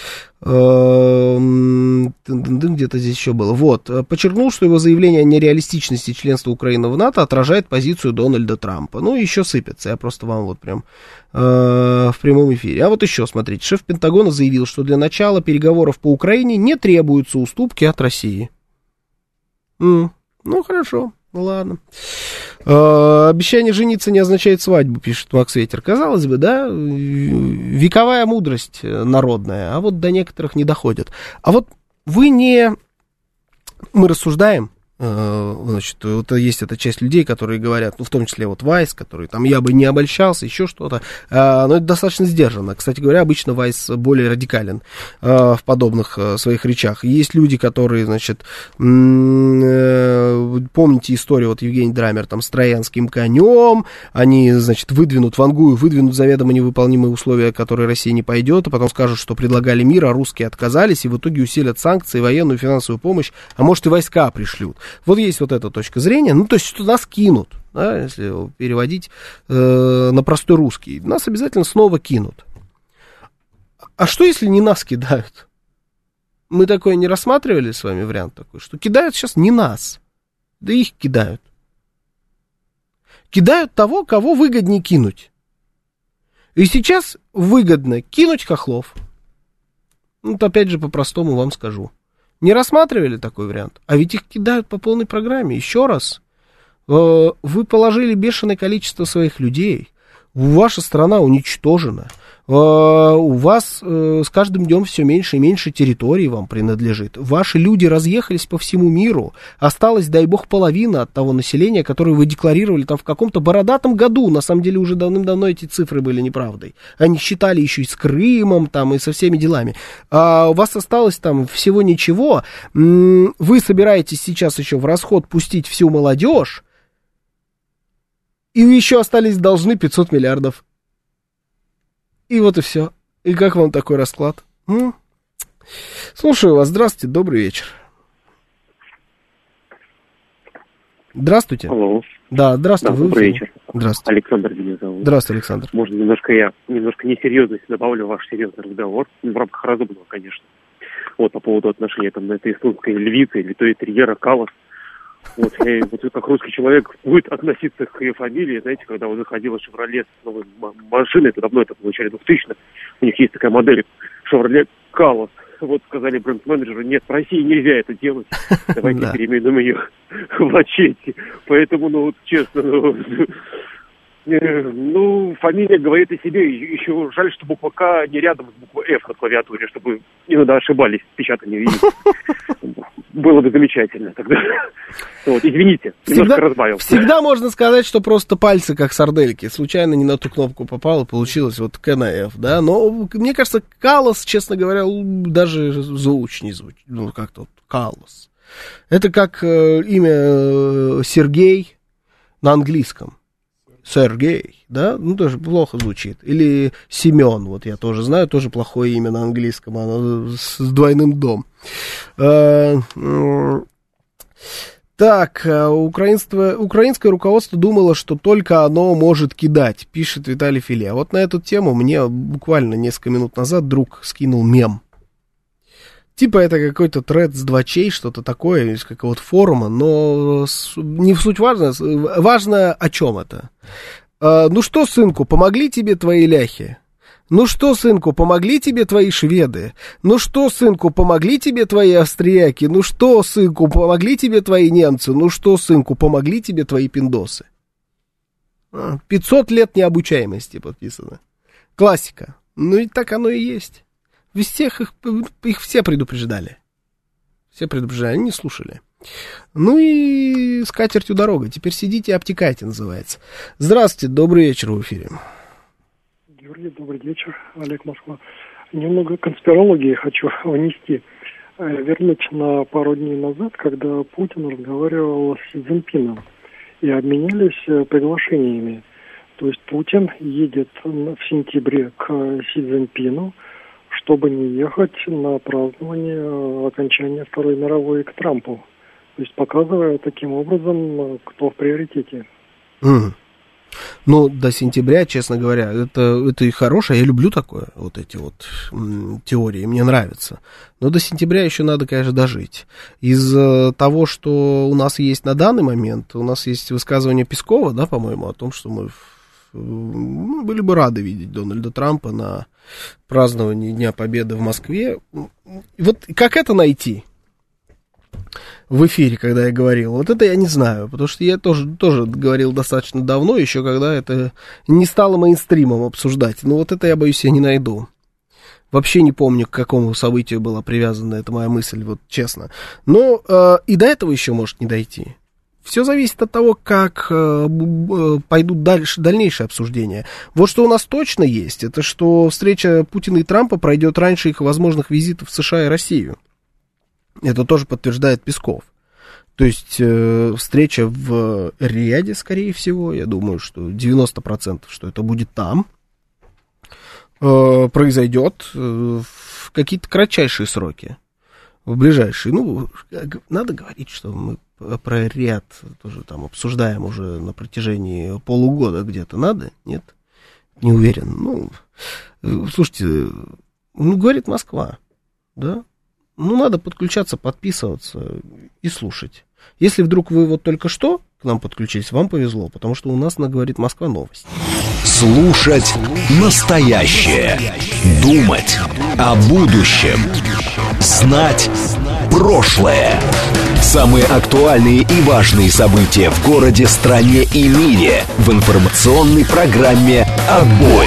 Где-то здесь еще было. Вот. Подчеркнул, что его заявление о нереалистичности членства Украины в НАТО отражает позицию Дональда Трампа. Ну, еще сыпется. Я просто вам вот прям э, в прямом эфире. А вот еще, смотрите. Шеф Пентагона заявил, что для начала переговоров по Украине не требуются уступки от России. М-м, ну, хорошо. Ну, ладно. Э, обещание жениться не означает свадьбу, пишет Макс Ветер. Казалось бы, да, вековая мудрость народная, а вот до некоторых не доходит. А вот вы не... Мы рассуждаем, Значит, вот есть эта часть людей, которые говорят, ну, в том числе вот Вайс, который там, я бы не обольщался, еще что-то, но это достаточно сдержанно. Кстати говоря, обычно Вайс более радикален в подобных своих речах. Есть люди, которые, значит, помните историю, вот Евгений Драмер, там, с троянским конем, они, значит, выдвинут, вангую, выдвинут заведомо невыполнимые условия, которые Россия не пойдет, а потом скажут, что предлагали мир, а русские отказались, и в итоге усилят санкции, военную, финансовую помощь, а может и войска пришлют. Вот есть вот эта точка зрения, ну, то есть, что нас кинут, да, если переводить э, на простой русский, нас обязательно снова кинут. А что, если не нас кидают? Мы такое не рассматривали с вами вариант такой, что кидают сейчас не нас, да их кидают. Кидают того, кого выгоднее кинуть. И сейчас выгодно кинуть хохлов. Ну, вот опять же, по-простому вам скажу. Не рассматривали такой вариант? А ведь их кидают по полной программе. Еще раз. Вы положили бешеное количество своих людей. Ваша страна уничтожена. У вас с каждым днем все меньше и меньше территорий вам принадлежит. Ваши люди разъехались по всему миру. Осталось, дай бог, половина от того населения, которое вы декларировали там в каком-то бородатом году. На самом деле уже давным-давно эти цифры были неправдой. Они считали еще и с Крымом там, и со всеми делами. А у вас осталось там всего ничего. Вы собираетесь сейчас еще в расход пустить всю молодежь. И вы еще остались должны пятьсот миллиардов. И вот и все. И как вам такой расклад? М? Слушаю вас. Здравствуйте, добрый вечер. Здравствуйте. Алло. Да, здравствуйте. Да, добрый вечер. Здравствуйте. Александр меня зовут. Здравствуйте, Александр. Можно немножко я, немножко несерьезности добавлю в ваш серьезный разговор. В рамках разумного, конечно. Вот по поводу отношения там на этой эстонской львицы или то и терьера Каллас. Вот, я, вот как русский человек будет относиться к ее фамилии, знаете, когда вот заходила «Шевроле» с новой машиной, это давно, это было в начале двухтысячных, у них есть такая модель «Шевроле Каллас». Вот сказали бренд-менеджеру, нет, в России нельзя это делать, давайте переименуем ее в Ачете. Поэтому, ну, вот честно, ну, ну, фамилия говорит о себе, еще жаль, что буква «К» не рядом с буквой «Ф» на клавиатуре, чтобы иногда ошибались в печатании, видите. Было бы замечательно тогда. Вот, извините, немножко разбавил. Всегда можно сказать, что просто пальцы как сардельки. Случайно не на ту кнопку попало, получилось вот К на Ф, да. Но мне кажется, Каллас, честно говоря, даже звучнее звучит. Ну, как-то вот Каллас. Это как э, имя э, Сергей на английском. Сергей, да, ну тоже плохо звучит. Или Семен, вот я тоже знаю, тоже плохое имя на английском, оно с двойным дом. Так, украинское, украинское руководство думало, что только оно может кидать, пишет Виталий Филе. А вот на эту тему мне буквально несколько минут назад друг скинул мем. Типа это какой-то тред с двачей, что-то такое, из какого-то форума, но не в суть важно, важно о чем это. А, ну что, сынку, помогли тебе твои ляхи? Ну что, сынку, помогли тебе твои шведы? Ну что, сынку, помогли тебе твои австрияки? Ну что, сынку, помогли тебе твои немцы? Ну что, сынку, помогли тебе твои пиндосы? пятьсот лет необучаемости подписано. Классика. Ну и так оно и есть. Всех их, их все предупреждали. Все предупреждали, они не слушали. Ну и с катертью дорога. Теперь сидите и обтекайте, называется. Здравствуйте, добрый вечер в эфире. Юрий, добрый вечер. Олег, Москва. Немного конспирологии хочу внести. Вернуть на пару дней назад, когда Путин разговаривал с Си Цзиньпином и обменялись приглашениями. То есть Путин едет в сентябре к Си Цзиньпину, чтобы не ехать на празднование окончания Второй мировой к Трампу. То есть показывая таким образом, кто в приоритете. Mm. Ну, до сентября, честно говоря, это, это и хорошее. Я люблю такое, вот эти вот м, теории, мне нравится. Но до сентября еще надо, конечно, дожить. Из э, того, что у нас есть на данный момент, у нас есть высказывание Пескова, да, по-моему, о том, что мы, мы были бы рады видеть Дональда Трампа на праздновании Дня Победы в Москве. Вот как это найти в эфире, когда я говорил? Вот это я не знаю, потому что я тоже, тоже говорил достаточно давно, еще когда это не стало мейнстримом обсуждать. Но вот это я, боюсь, я не найду. Вообще не помню, к какому событию была привязана эта моя мысль, вот честно. Но э, и до этого еще может не дойти. Все зависит от того, как э, пойдут дальше, дальнейшие обсуждения. Вот что у нас точно есть, это что встреча Путина и Трампа пройдет раньше их возможных визитов в США и Россию. Это тоже подтверждает Песков. То есть э, встреча в Риаде, скорее всего, я думаю, что девяносто процентов, что это будет там, э, произойдет э, в какие-то кратчайшие сроки, в ближайшие. Ну, надо говорить, что мы про Риад тоже там обсуждаем уже на протяжении полугода где-то. Надо? Нет? Не уверен. Ну, э, слушайте, ну, говорит Москва, да? Ну, надо подключаться, подписываться и слушать. Если вдруг вы вот только что к нам подключились, вам повезло, потому что у нас на «Говорит Москва» новость. Слушать настоящее. Думать о будущем. Знать прошлое. Самые актуальные и важные события в городе, стране и мире в информационной программе «Отбой».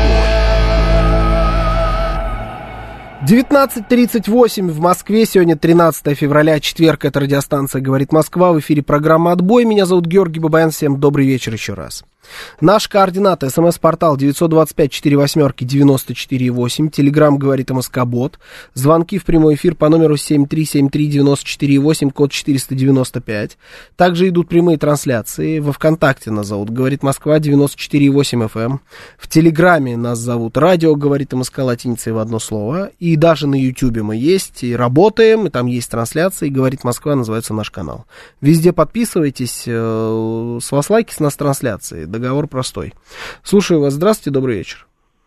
девятнадцать тридцать восемь в Москве, сегодня тринадцатое февраля, четверг, это радиостанция «Говорит Москва», в эфире программа «Отбой», меня зовут Георгий Бабаян, всем добрый вечер еще раз. Наши координаты: смс-портал девять два пять четыре восемь девяносто четыре восемь, телеграмм «Говорит МСК-бот», звонки в прямой эфир по номеру семь три семь три девяносто четыре восемь, код четыреста девяносто пять. Также идут прямые трансляции, во ВКонтакте нас зовут «Говорит Москва» девяносто четыре восемь эф эм, в Телеграме нас зовут «Радио Говорит МСК» латиницей в одно слово, и даже на Ютьюбе мы есть, и работаем, и там есть трансляции, «Говорит Москва» называется наш канал. Везде подписывайтесь, с вас лайки, с нас трансляции. Договор простой. Слушаю вас. Здравствуйте, добрый вечер.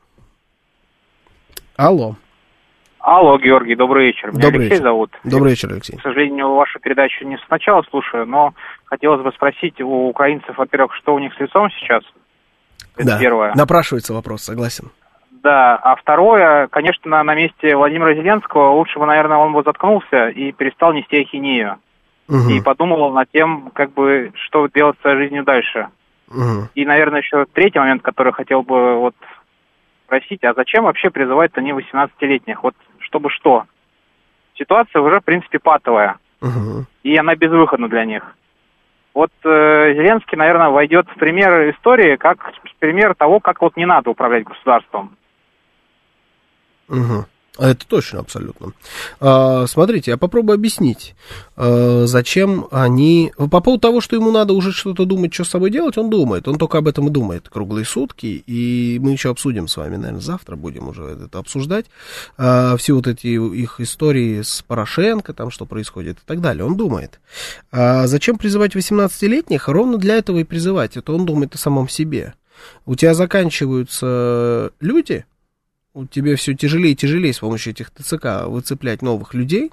Алло. Алло, Георгий, добрый вечер. Меня Добрый Алексей вечер. зовут. Добрый вечер, Алексей. К сожалению, вашу передачу не сначала слушаю, но хотелось бы спросить у украинцев, во-первых, что у них с лицом сейчас? Это да, первое. Напрашивается вопрос, согласен. Да, а второе, конечно, на месте Владимира Зеленского лучше бы, наверное, он бы заткнулся и перестал нести ахинею. Угу. И подумал над тем, как бы, что делать с своей жизнью дальше. Угу. И, наверное, еще третий момент, который хотел бы вот спросить, а зачем вообще призывать-то не восемнадцатилетних? Вот чтобы что? Ситуация уже, в принципе, патовая, угу. и она безвыходна для них. Вот э, Зеленский, наверное, войдет в пример истории, как пример того, как вот не надо управлять государством. Угу. Это точно, абсолютно. А, смотрите, я попробую объяснить, а, зачем они... По поводу того, что ему надо уже что-то думать, что с собой делать, он думает. Он только об этом и думает круглые сутки. И мы еще обсудим с вами, наверное, завтра будем уже это обсуждать. А, все вот эти их истории с Порошенко, там, что происходит и так далее. Он думает. А зачем призывать восемнадцатилетних? Ровно для этого и призывать. Это он думает о самом себе. У тебя заканчиваются люди... Тебе все тяжелее и тяжелее с помощью этих ТЦК выцеплять новых людей,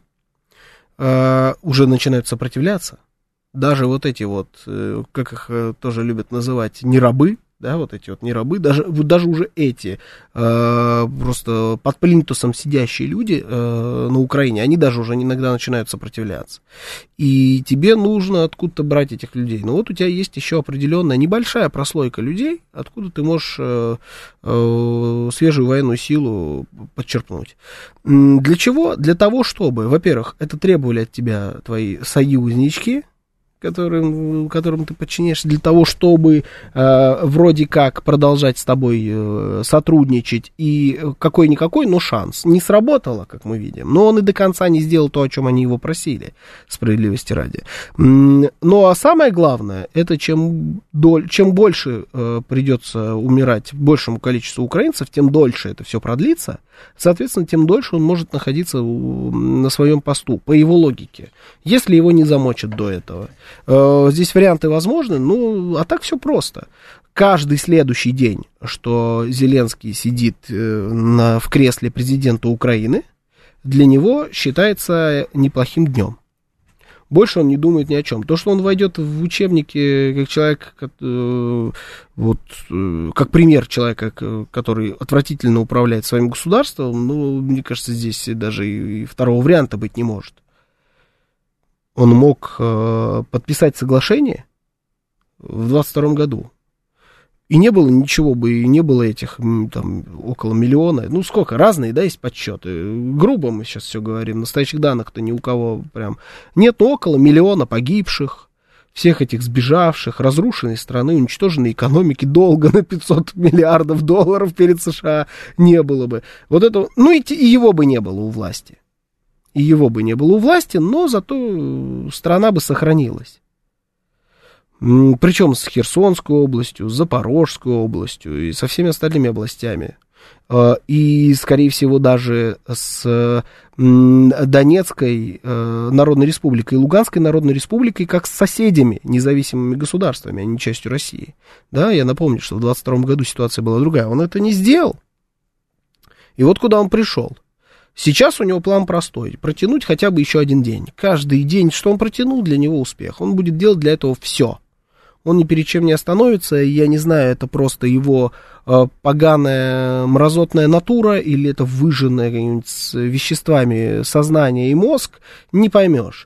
э, уже начинают сопротивляться. Даже вот эти вот, э, как их э, тоже любят называть, не рабы, да, вот эти вот не рабы, даже, вот даже уже эти э, просто под плинтусом сидящие люди э, на Украине, они даже уже иногда начинают сопротивляться. И тебе нужно откуда-то брать этих людей. Но вот у тебя есть еще определенная небольшая прослойка людей, откуда ты можешь э, э, свежую военную силу подчерпнуть. Для чего? Для того, чтобы, во-первых, это требовали от тебя твои союзнички, Которым, которым ты подчиняешься, для того, чтобы э, вроде как продолжать с тобой э, сотрудничать, и какой-никакой, но шанс. Не сработало, как мы видим, но он и до конца не сделал то, о чем они его просили, справедливости ради. Ну, а самое главное, это чем, доль, чем больше э, придется умирать большему количеству украинцев, тем дольше это все продлится, соответственно, тем дольше он может находиться на своем посту, по его логике, если его не замочат до этого. Здесь варианты возможны, ну, а так все просто. Каждый следующий день, что Зеленский сидит на, в кресле президента Украины, для него считается неплохим днем. Больше он не думает ни о чем. То, что он войдет в учебники как человек, как, э, вот, э, как пример человека, который отвратительно управляет своим государством, ну, мне кажется, здесь даже и, и второго варианта быть не может. Он мог э, подписать соглашение в двадцать втором году И не было ничего бы, и не было этих, там, около миллиона. Ну, сколько? Разные, да, есть подсчеты. Грубо мы сейчас все говорим. Настоящих данных-то ни у кого прям нет. Но около миллиона погибших, всех этих сбежавших, разрушенной страны, уничтоженной экономики, долга на пятьсот миллиардов долларов перед США не было бы. Вот это, ну, и, и его бы не было у власти. И его бы не было у власти, но зато страна бы сохранилась. Причем с Херсонской областью, с Запорожской областью и со всеми остальными областями. И, скорее всего, даже с Донецкой Народной Республикой и Луганской Народной Республикой, как с соседями, независимыми государствами, а не частью России. Да, я напомню, что в двадцать втором году ситуация была другая. Он это не сделал. И вот куда он пришел. Сейчас у него план простой. Протянуть хотя бы еще один день. Каждый день, что он протянул, для него успех. Он будет делать для этого все. Он ни перед чем не остановится. Я не знаю, это просто его э, поганая мразотная натура или это выжженное с веществами сознание и мозг, не поймешь.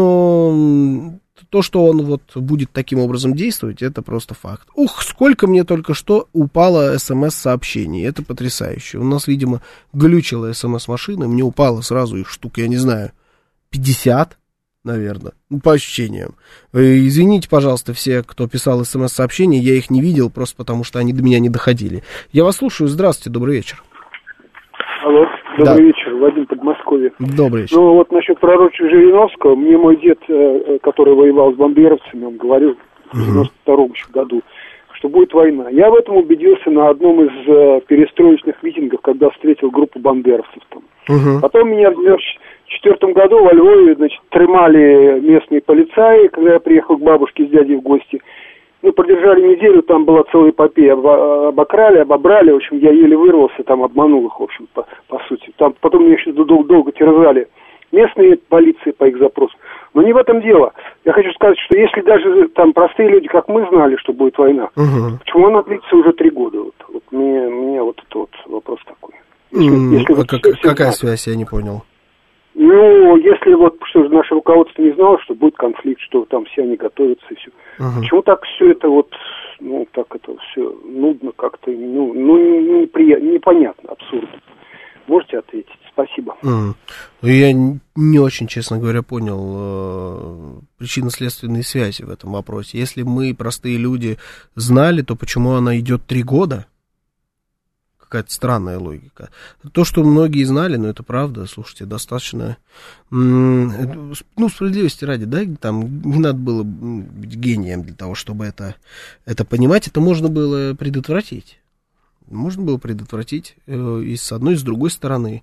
Но то, что он вот будет таким образом действовать, это просто факт. Ух, сколько мне только что упало смс-сообщений. Это потрясающе. У нас, видимо, глючила смс-машина. Мне упало сразу их штук, я не знаю, пятьдесят. Наверное, ну, по ощущениям. Извините, пожалуйста, все, кто писал смс-сообщения, я их не видел, просто потому что они до меня не доходили. Я вас слушаю, здравствуйте, добрый вечер. Алло, добрый да. вечер, Вадим, Подмосковье. Добрый вечер. Ну вот насчет пророчества Жириновского, мне мой дед, который воевал с бандеровцами, он говорил в девяносто втором году, что будет война. Я в этом убедился на одном из перестроечных митингов, когда встретил группу бандеровцев там. Угу. Потом меня в девяносто четвёртом году во Львове, значит, тримали местные полицаи, когда я приехал к бабушке с дядей в гости. Ну, продержали неделю, там была целая эпопея. Обокрали, обобрали, в общем, я еле вырвался, там обманул их, в общем, по, по сути. Там потом меня еще долго, долго терзали местные полиции по их запросу. Но не в этом дело. Я хочу сказать, что если даже там простые люди, как мы, знали, что будет война, угу. почему она длится уже три года? Вот, вот мне, мне вот это вот вопрос такой. Если, mm, если а вот как, какая знали. Связь, я не понял. Ну, если вот, что же наше руководство не знало, что будет конфликт, что там все они готовятся и все. Uh-huh. Почему так все это вот, ну, так это все нудно как-то, ну, ну неприятно, непонятно, абсурдно. Можете ответить? Спасибо. Uh-huh. Я не очень, честно говоря, понял э, причинно-следственные связи в этом вопросе. Если мы, простые люди, знали, то почему она идет три года? Какая-то странная логика. То, что многие знали, но это правда, слушайте, достаточно, ну, справедливости ради, да, там не надо было быть гением для того, чтобы это, это понимать, это можно было предотвратить. Можно было предотвратить и с одной, и с другой стороны.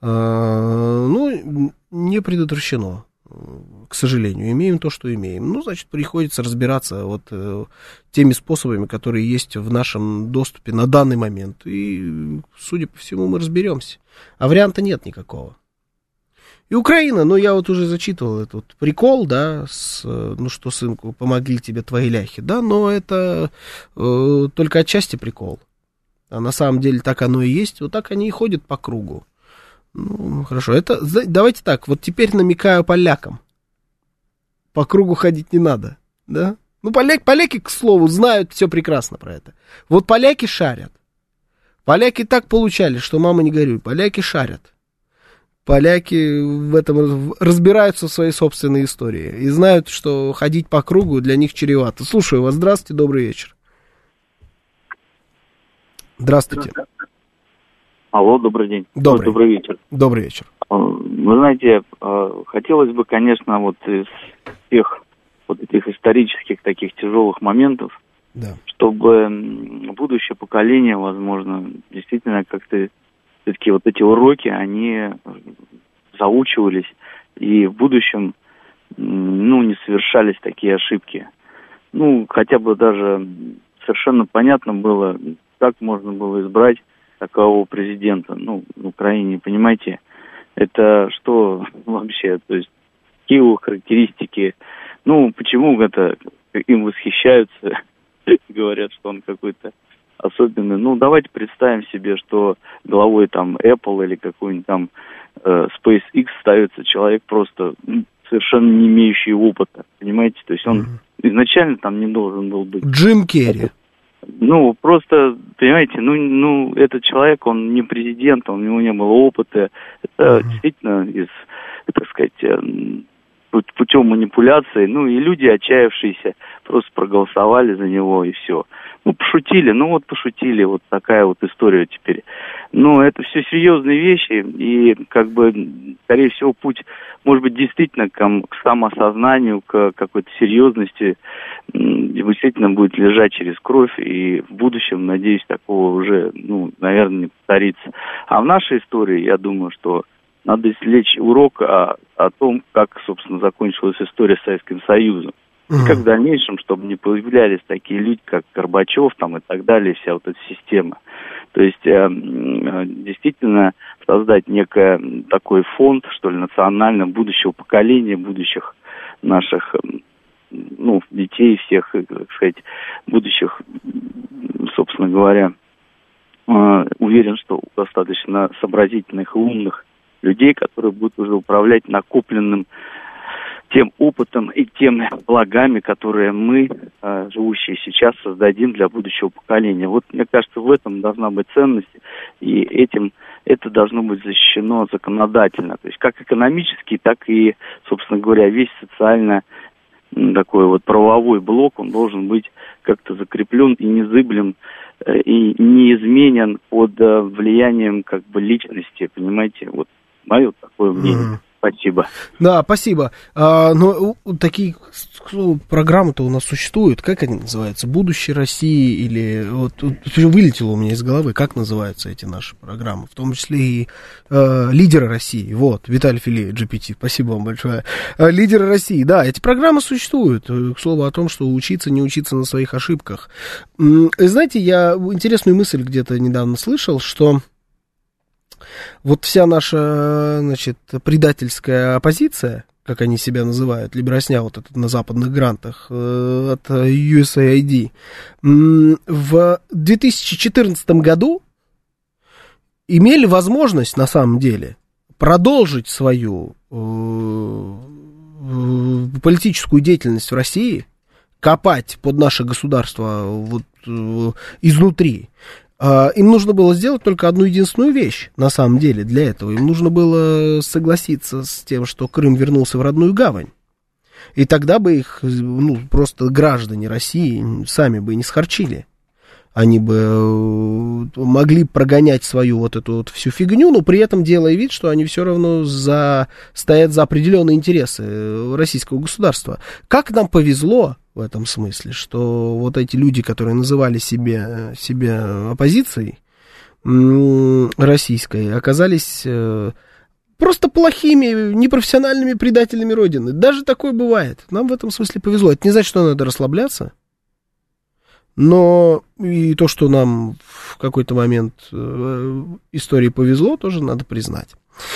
Ну, не предотвращено. К сожалению, имеем то, что имеем. Ну, значит, приходится разбираться вот э, теми способами, которые есть в нашем доступе на данный момент. И, судя по всему, мы разберемся. А варианта нет никакого. И Украина, ну, я вот уже зачитывал этот вот прикол, да, с, ну, что, сынку, помогли тебе твои ляхи, да, но это э, только отчасти прикол. А на самом деле так оно и есть. Вот так они и ходят по кругу. Ну, хорошо, это, давайте так, вот теперь намекаю полякам. По кругу ходить не надо, да? Ну, поляки, поляки, к слову, знают все прекрасно про это. Вот поляки шарят. Поляки так получали, что мама не горюй. Поляки шарят. Поляки в этом разбираются в своей собственной истории. И знают, что ходить по кругу для них чревато. Слушаю вас, здравствуйте, добрый вечер. Здравствуйте. Алло, добрый день. Добрый. Добрый вечер. Добрый вечер. Вы знаете, хотелось бы, конечно, вот из всех вот этих исторических таких тяжелых моментов, да. чтобы будущее поколение, возможно, действительно как-то все-таки вот эти уроки, они заучивались, и в будущем, ну, не совершались такие ошибки. Ну, хотя бы даже совершенно понятно было, как можно было избрать такового президента, ну, в Украине, понимаете, это что вообще, то есть какие его характеристики, ну, почему это им восхищаются, говорят, что он какой-то особенный. Ну, давайте представим себе, что главой там Apple или какой-нибудь там э, SpaceX ставится человек просто ну, совершенно не имеющий опыта, понимаете, то есть он mm-hmm. изначально там не должен был быть. Джим Керри. ну, просто, понимаете, ну, ну, этот человек, он не президент, у него не было опыта. Это uh-huh. действительно из, так сказать, путем манипуляции. Ну, и люди, отчаявшиеся, просто проголосовали за него, и все. Ну, пошутили, ну, вот пошутили, вот такая вот история теперь. Но это все серьезные вещи, и, как бы, скорее всего, путь, может быть, действительно к, к самоосознанию, к какой-то серьезности, действительно будет лежать через кровь, и в будущем, надеюсь, такого уже, ну, наверное, не повторится. А в нашей истории, я думаю, что надо извлечь урок о, о том, как, собственно, закончилась история с Советским Союзом. И как в дальнейшем, чтобы не появлялись такие люди, как Горбачев там, и так далее, вся вот эта система. То есть э, э, действительно создать некий такой фонд, что ли, национально будущего поколения, будущих наших, ну, детей всех, так сказать, будущих, собственно говоря, э, уверен, что достаточно сообразительных и умных людей, которые будут уже управлять накопленным тем опытом и тем благами, которые мы, э, живущие сейчас, создадим для будущего поколения. Вот, мне кажется, в этом должна быть ценность, и этим это должно быть защищено законодательно. То есть как экономически, так и, собственно говоря, весь социально такой вот правовой блок, он должен быть как-то закреплен и незыблем, э, и неизменен под э, влиянием как бы личности, понимаете, вот мое такое мнение. Mm-hmm. Спасибо. Да, спасибо. А, но такие программы-то у нас существуют. Как они называются? «Будущее России» или... Вот, вылетело у меня из головы, как называются эти наши программы. В том числе и э, «Лидеры России». Вот, Виталий Филипп, джи пи ти. Спасибо вам большое. А, «Лидеры России». Да, эти программы существуют. К слову о том, что учиться, не учиться на своих ошибках. Знаете, я интересную мысль где-то недавно слышал, что... Вот вся наша, значит, предательская оппозиция, как они себя называют, либерасня вот этот на западных грантах э, от ю эс эй ай ди, в две тысячи четырнадцатом году имели возможность, на самом деле, продолжить свою э, политическую деятельность в России, копать под наше государство вот, э, изнутри. Им нужно было сделать только одну единственную вещь, на самом деле, для этого. Им нужно было согласиться с тем, что Крым вернулся в родную гавань. И тогда бы их, ну, просто граждане России сами бы не схарчили. Они бы могли прогонять свою вот эту вот всю фигню, но при этом делая вид, что они все равно за, стоят за определенные интересы российского государства. Как нам повезло в этом смысле, что вот эти люди, которые называли себе, себя оппозицией российской, оказались просто плохими, непрофессиональными предателями Родины. Даже такое бывает. Нам в этом смысле повезло. Это не значит, что надо расслабляться. Но и то, что нам в какой-то момент э, истории повезло, тоже надо признать.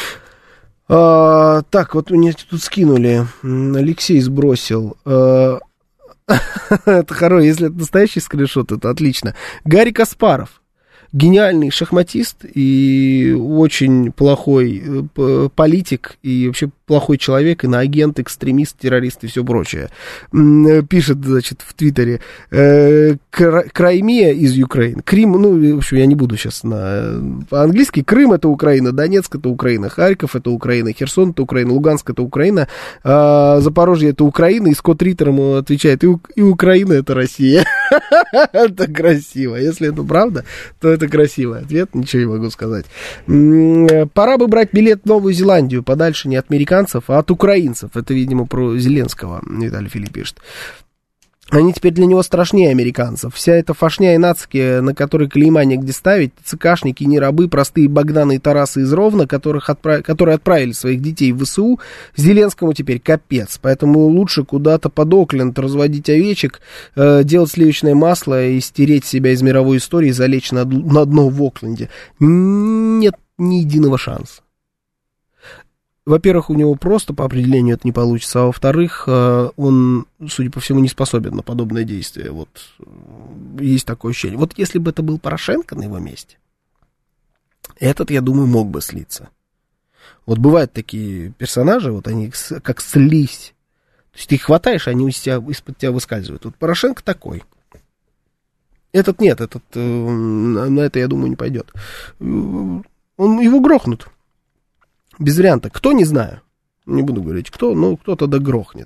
А, так, вот мне тут скинули. Алексей сбросил. А, это хорошо, если это настоящий скриншот, это отлично. Гарри Каспаров. Гениальный шахматист и очень плохой политик, и вообще плохой человек, иноагент, экстремист, террорист и все прочее. Пишет, значит, в Твиттере, э, Краймия из Украины. Крым, ну, в общем, я не буду сейчас на по-английски. Крым — это Украина, Донецк — это Украина, Харьков — это Украина, Херсон — это Украина, Луганск — это Украина, э, Запорожье — это Украина, и Скотт Риттер ему отвечает, и, и Украина — это Россия. Это красиво. Если это правда, то это красивый ответ, ничего не могу сказать. Пора бы брать билет в Новую Зеландию, подальше не от американцев, а от украинцев. Это, видимо, про Зеленского, Виталий Филипп пишет. Они теперь для него страшнее американцев. Вся эта фашня и нацики, на которые клейма негде ставить, цикашники, не рабы, простые Богданы и Тарасы из Ровно, которых отправ... которые отправили своих детей в ВСУ, Зеленскому теперь капец. Поэтому лучше куда-то под Окленд разводить овечек, э, делать сливочное масло и стереть себя из мировой истории, залечь на, на дно в Окленде. Нет ни единого шанса. Во-первых, у него просто по определению это не получится, а во-вторых, он, судя по всему, не способен на подобное действие. Вот есть такое ощущение. Вот если бы это был Порошенко на его месте, этот, я думаю, мог бы слиться. Вот бывают такие персонажи, вот они как слизь. То есть ты их хватаешь, они из тебя, из-под тебя выскальзывают. Вот Порошенко такой. Этот нет, этот, на это, я думаю, не пойдет. Он, его грохнут. Без варианта. Кто, не знаю. Не буду говорить, кто, но кто-то да грохнет.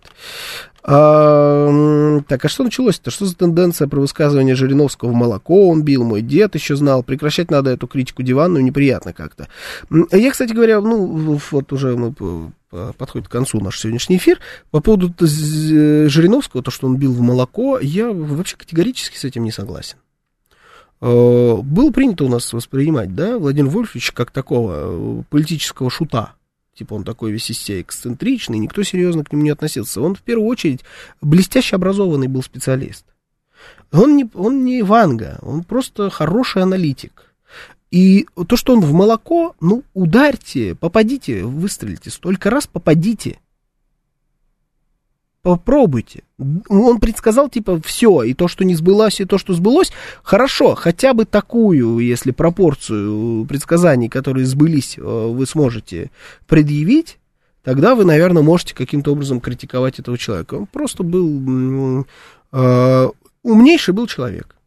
А, так, а что началось-то? Что за тенденция про высказывание Жириновского? В молоко он бил, мой дед еще знал. Прекращать надо эту критику диванную, неприятно как-то. Я, кстати говоря, ну, вот уже мы подходит к концу наш сегодняшний эфир. По поводу Жириновского, то, что он бил в молоко, я вообще категорически с этим не согласен. Было принято у нас воспринимать, да, Владимира Вольфовича как такого политического шута. Типа он такой весь из себя эксцентричный, никто серьезно к нему не относился. Он в первую очередь блестяще образованный был специалист. Он не, он не Ванга, он просто хороший аналитик. И то, что он в молоко, ну, ударьте, попадите, выстрелите, столько раз попадите. Попробуйте. Он предсказал, типа, все, и то, что не сбылось, и то, что сбылось, хорошо, хотя бы такую, если пропорцию предсказаний, которые сбылись, вы сможете предъявить, тогда вы, наверное, можете каким-то образом критиковать этого человека. Он просто был, э, умнейший был человек.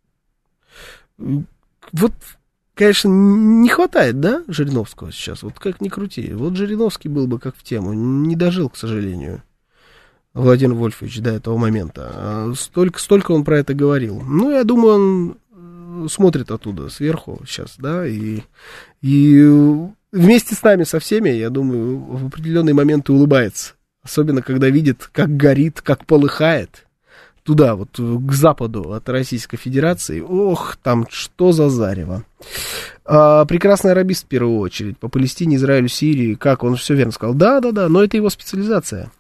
Вот, конечно, не хватает, да, Жириновского сейчас, вот как ни крути. Вот Жириновский был бы как в тему, не дожил, к сожалению. Владимир Вольфович до этого момента. Столько, столько он про это говорил. Ну, я думаю, он смотрит оттуда, сверху сейчас, да, и, и вместе с нами, со всеми, я думаю, в определенные моменты улыбается. Особенно, когда видит, как горит, как полыхает туда, вот к западу от Российской Федерации. Ох, там что за зарево. А, прекрасный арабист, в первую очередь, по Палестине, Израилю, Сирии. Как, он все верно сказал. Да-да-да, но это его специализация.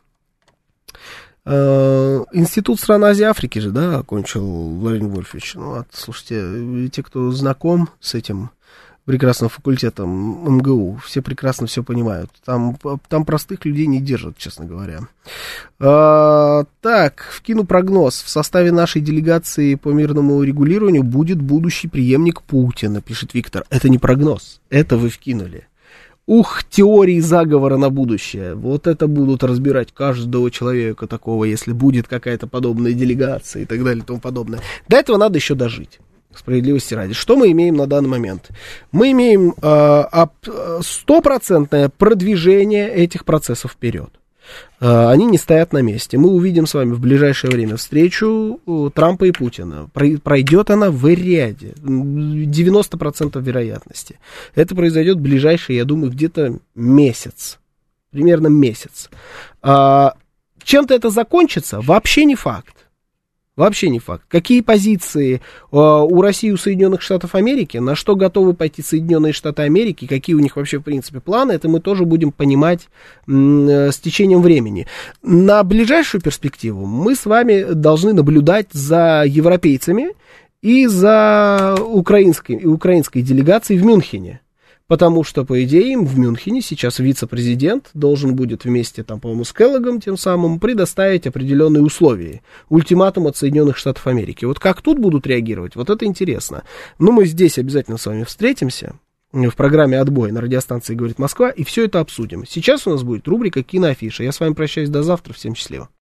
Институт стран Азии и Африки же, да, окончил Владимир Вольфович. Ну, а, слушайте, те, кто знаком с этим прекрасным факультетом эм гэ у, все прекрасно все понимают. Там, там простых людей не держат, честно говоря. А, так, вкину прогноз. В составе нашей делегации по мирному регулированию будет будущий преемник Путина, пишет Виктор. Это не прогноз, это вы вкинули. Ух, теории заговора на будущее. Вот это будут разбирать каждого человека такого, если будет какая-то подобная делегация и так далее и тому подобное. До этого надо еще дожить, справедливости ради. Что мы имеем на данный момент? Мы имеем стопроцентное э, продвижение этих процессов вперед. Э, они не стоят на месте. Мы увидим с вами в ближайшее время встречу э, Трампа и Путина. Пройдет она в ряде. девяносто процентов вероятности. Это произойдет в ближайший, я думаю, где-то месяц. Примерно месяц. А, чем-то это закончится? Вообще не факт. Вообще не факт. Какие позиции э, у России и у Соединенных Штатов Америки, на что готовы пойти Соединенные Штаты Америки, какие у них вообще, в принципе, планы, это мы тоже будем понимать э, с течением времени. На ближайшую перспективу мы с вами должны наблюдать за европейцами и за украинской, украинской делегацией в Мюнхене. Потому что, по идее, им в Мюнхене сейчас вице-президент должен будет вместе, там, по-моему, с Келлогом тем самым предоставить определенные условия. Ультиматум от Соединенных Штатов Америки. Вот как тут будут реагировать, вот это интересно. Но мы здесь обязательно с вами встретимся в программе «Отбой» на радиостанции «Говорит Москва» и все это обсудим. Сейчас у нас будет рубрика «Киноафиша». Я с вами прощаюсь до завтра. Всем счастливо.